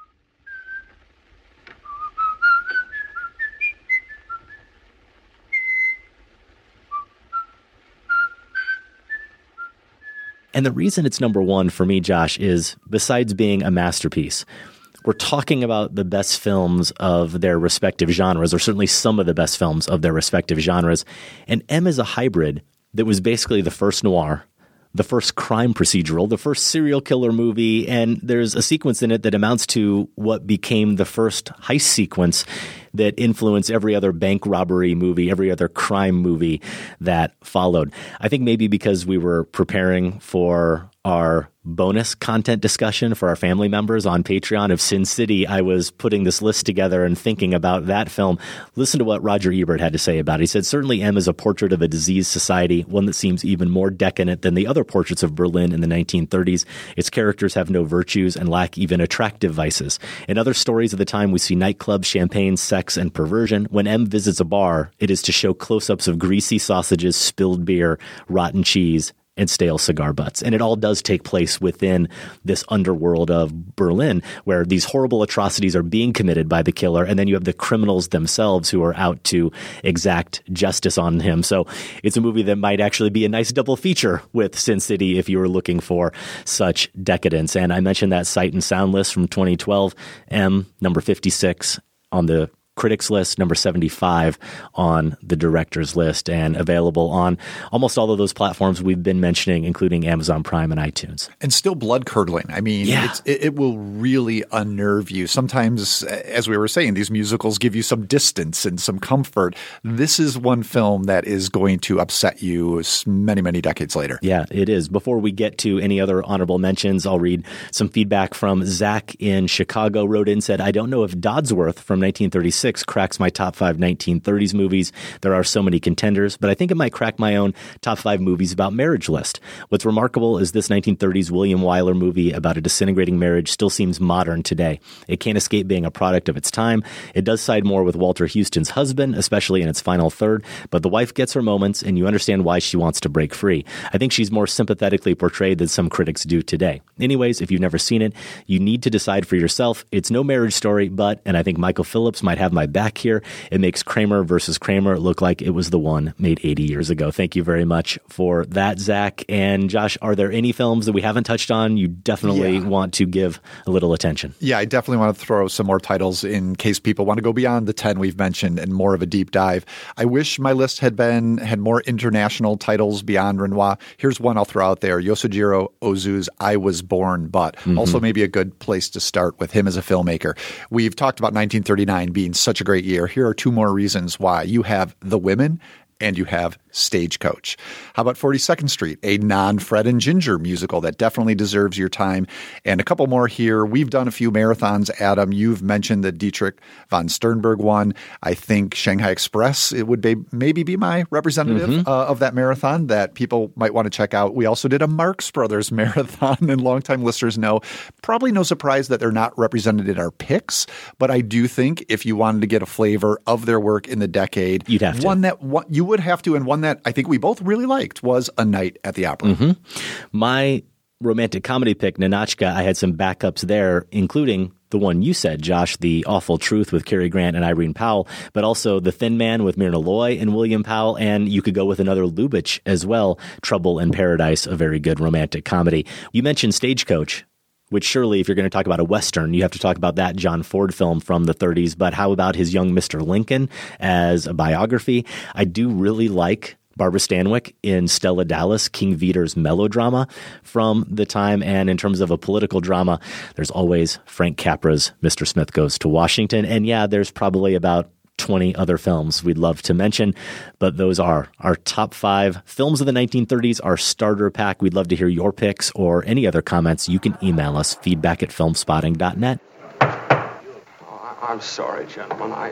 Speaker 5: And the reason it's number one for me, Josh, is besides being a masterpiece, we're talking about the best films of their respective genres, or certainly some of the best films of their respective genres. And M is a hybrid that was basically the first noir, the first crime procedural, the first serial killer movie, and there's a sequence in it that amounts to what became the first heist sequence that influenced every other bank robbery movie, every other crime movie that followed. I think maybe because we were preparing for our bonus content discussion for our family members on Patreon of Sin City, I was putting this list together and thinking about that film. Listen to what Roger Ebert had to say about it. He said, certainly M is a portrait of a diseased society, one that seems even more decadent than the other portraits of Berlin in the nineteen thirties. Its characters have no virtues and lack even attractive vices. In other stories of the time, we see nightclubs, champagne, sex, and perversion. When M visits a bar, it is to show close-ups of greasy sausages, spilled beer, rotten cheese, and stale cigar butts. And it all does take place within this underworld of Berlin, where these horrible atrocities are being committed by the killer. And then you have the criminals themselves who are out to exact justice on him. So it's a movie that might actually be a nice double feature with Sin City if you were looking for such decadence. And I mentioned that Sight and Sound list from twenty twelve, M, number fifty-six on the critics list, number seventy-five on the director's list, and available on almost all of those platforms we've been mentioning, including Amazon Prime and iTunes.
Speaker 4: And still blood curdling. I mean,
Speaker 5: yeah.
Speaker 4: it's, it, it will really unnerve you. Sometimes, as we were saying, these musicals give you some distance and some comfort. This is one film that is going to upset you many, many decades later.
Speaker 5: Yeah, it is. Before we get to any other honorable mentions, I'll read some feedback from Zach in Chicago. Wrote in, said, I don't know if Dodsworth from nineteen thirty-six cracks my top five nineteen thirties movies. There are so many contenders, but I think it might crack my own top five movies about marriage list. What's remarkable is this nineteen thirties William Wyler movie about a disintegrating marriage still seems modern today. It can't escape being a product of its time. It does side more with Walter Houston's husband, especially in its final third, but the wife gets her moments and you understand why she wants to break free. I think she's more sympathetically portrayed than some critics do today. Anyways, if you've never seen it, you need to decide for yourself. It's no marriage story, but, and I think Michael Phillips might have my back here. It makes Kramer versus Kramer look like it was the one made eighty years ago. Thank you very much for that, Zach. And Josh, are there any films that we haven't touched on you definitely yeah. want to give a little attention?
Speaker 4: Yeah, I definitely want to throw some more titles in case people want to go beyond the ten we've mentioned and more of a deep dive. I wish my list had been had more international titles beyond Renoir. Here's one I'll throw out there. Yosujiro Ozu's I Was Born But. Mm-hmm. Also maybe a good place to start with him as a filmmaker. We've talked about nineteen thirty-nine being such a great year. Here are two more reasons why. You have The Women and you have Stagecoach. How about forty-second Street, a non-Fred and Ginger musical that definitely deserves your time? And a couple more here. We've done a few marathons, Adam. You've mentioned the Dietrich von Sternberg one. I think Shanghai Express, it would be, maybe be my representative mm-hmm. uh, of that marathon that people might want to check out. We also did a Marx Brothers marathon, and longtime listeners know, probably no surprise that they're not represented in our picks, but I do think if you wanted to get a flavor of their work in the decade,
Speaker 5: you'd have to.
Speaker 4: One that one, you would have to, and one that I think we both really liked was A Night at the Opera.
Speaker 5: Mm-hmm. My romantic comedy pick, Ninotchka, I had some backups there, including the one you said, Josh, The Awful Truth with Cary Grant and Irene Powell, but also The Thin Man with Myrna Loy and William Powell, and you could go with another Lubitsch as well, Trouble in Paradise, a very good romantic comedy. You mentioned Stagecoach, which surely if you're going to talk about a Western, you have to talk about that John Ford film from the thirties. But how about his Young Mister Lincoln as a biography? I do really like Barbara Stanwyck in Stella Dallas, King Vidor's melodrama from the time. And in terms of a political drama, there's always Frank Capra's Mister Smith Goes to Washington. And yeah, there's probably about twenty other films we'd love to mention, but those are our top five films of the nineteen thirties, our starter pack. We'd love to hear your picks or any other comments. You can email us, feedback at filmspotting dot net.
Speaker 1: Oh, I'm sorry, gentlemen. I,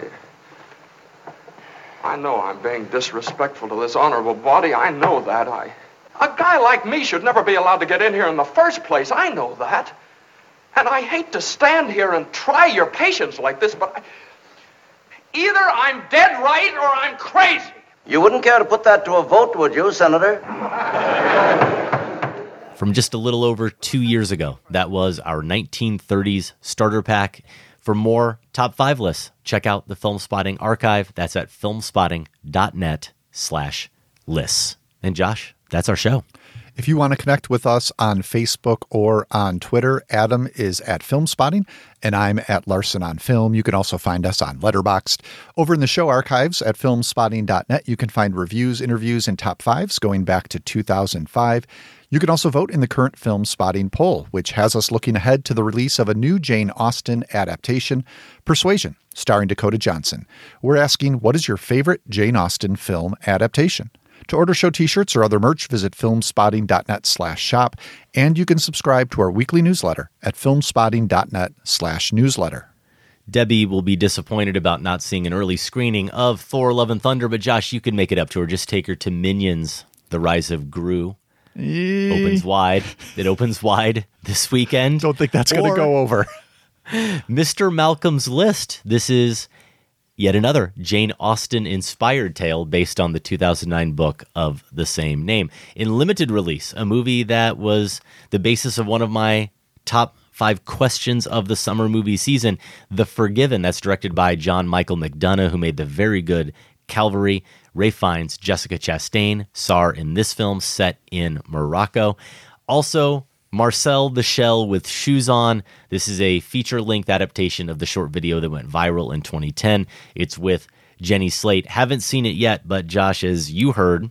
Speaker 1: I know I'm being disrespectful to this honorable body. I know that. I, a guy like me should never be allowed to get in here in the first place. I know that. And I hate to stand here and try your patience like this, but I... Either I'm dead right or I'm crazy.
Speaker 11: You wouldn't care to put that to a vote, would you, Senator?
Speaker 5: From just a little over two years ago, that was our nineteen thirties starter pack. For more top five lists, check out the Film Spotting archive. That's at filmspotting dot net slash lists. And Josh, that's our show.
Speaker 4: If you want to connect with us on Facebook or on Twitter, Adam is at Filmspotting, and I'm at Larson on Film. You can also find us on Letterboxd. Over in the show archives at filmspotting dot net, you can find reviews, interviews, and top fives going back to two thousand five. You can also vote in the current Film Spotting poll, which has us looking ahead to the release of a new Jane Austen adaptation, Persuasion, starring Dakota Johnson. We're asking, what is your favorite Jane Austen film adaptation? To order show t-shirts or other merch, visit filmspotting dot net slash shop, and you can subscribe to our weekly newsletter at filmspotting dot net slash newsletter.
Speaker 5: Debbie will be disappointed about not seeing an early screening of Thor Love and Thunder, but Josh, you can make it up to her. Just take her to Minions, The Rise of Gru.
Speaker 4: E-
Speaker 5: opens wide. It opens wide this weekend.
Speaker 4: Don't think that's going to go over.
Speaker 5: Mister Malcolm's List. This is yet another Jane Austen-inspired tale based on the two thousand nine book of the same name. In limited release, a movie that was the basis of one of my top five questions of the summer movie season, The Forgiven. That's directed by John Michael McDonough, who made the very good Calvary. Ray Fiennes, Jessica Chastain, star in this film set in Morocco. Also, Marcel the Shell with Shoes On. This is a feature-length adaptation of the short video that went viral in twenty ten. It's with Jenny Slate. Haven't seen it yet, but Josh, as you heard,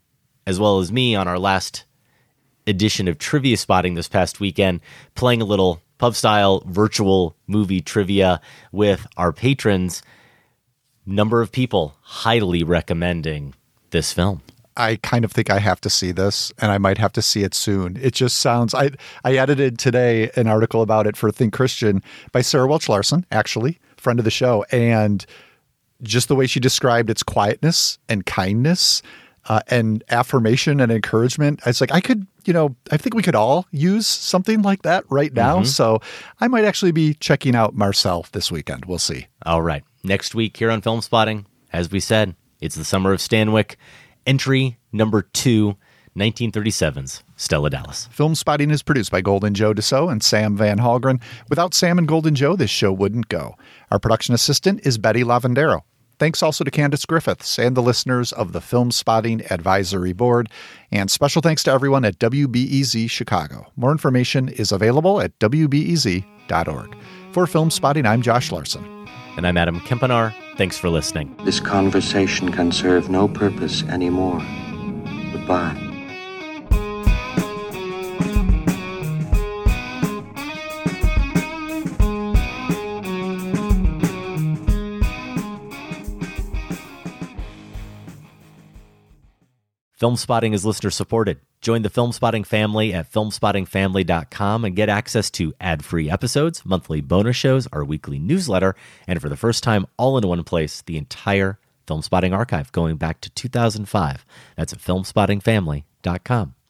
Speaker 5: as well as me on our last edition of Trivia Spotting this past weekend, playing a little pub-style virtual movie trivia with our patrons, number of people highly recommending this film.
Speaker 4: I kind of think I have to see this, and I might have to see it soon. It just sounds... I I edited today an article about it for Think Christian by Sarah Welch Larson, actually, friend of the show, and just the way she described its quietness and kindness uh, and affirmation and encouragement. It's like, I could, you know, I think we could all use something like that right now. Mm-hmm. So I might actually be checking out Marcel this weekend. We'll see.
Speaker 5: All right. Next week here on Film Spotting, as we said, it's the summer of Stanwyck. Entry number two, nineteen thirty-seven's Stella Dallas.
Speaker 4: Film Spotting is produced by Golden Joe Dassault and Sam Van Halgren. Without Sam and Golden Joe, this show wouldn't go. Our production assistant is Betty Lavandero. Thanks also to Candace Griffiths and the listeners of the Film Spotting Advisory Board. And special thanks to everyone at W B E Z Chicago. More information is available at W B E Z dot org. For Film Spotting, I'm Josh Larson.
Speaker 5: And I'm Adam Kempenaar. Thanks for listening.
Speaker 20: This conversation can serve no purpose anymore. Goodbye.
Speaker 5: Film Spotting is listener supported. Join the Film Spotting family at film spotting family dot com and get access to ad-free episodes, monthly bonus shows, our weekly newsletter, and for the first time, all in one place, the entire Film Spotting archive going back to two thousand five. That's at film spotting family dot com.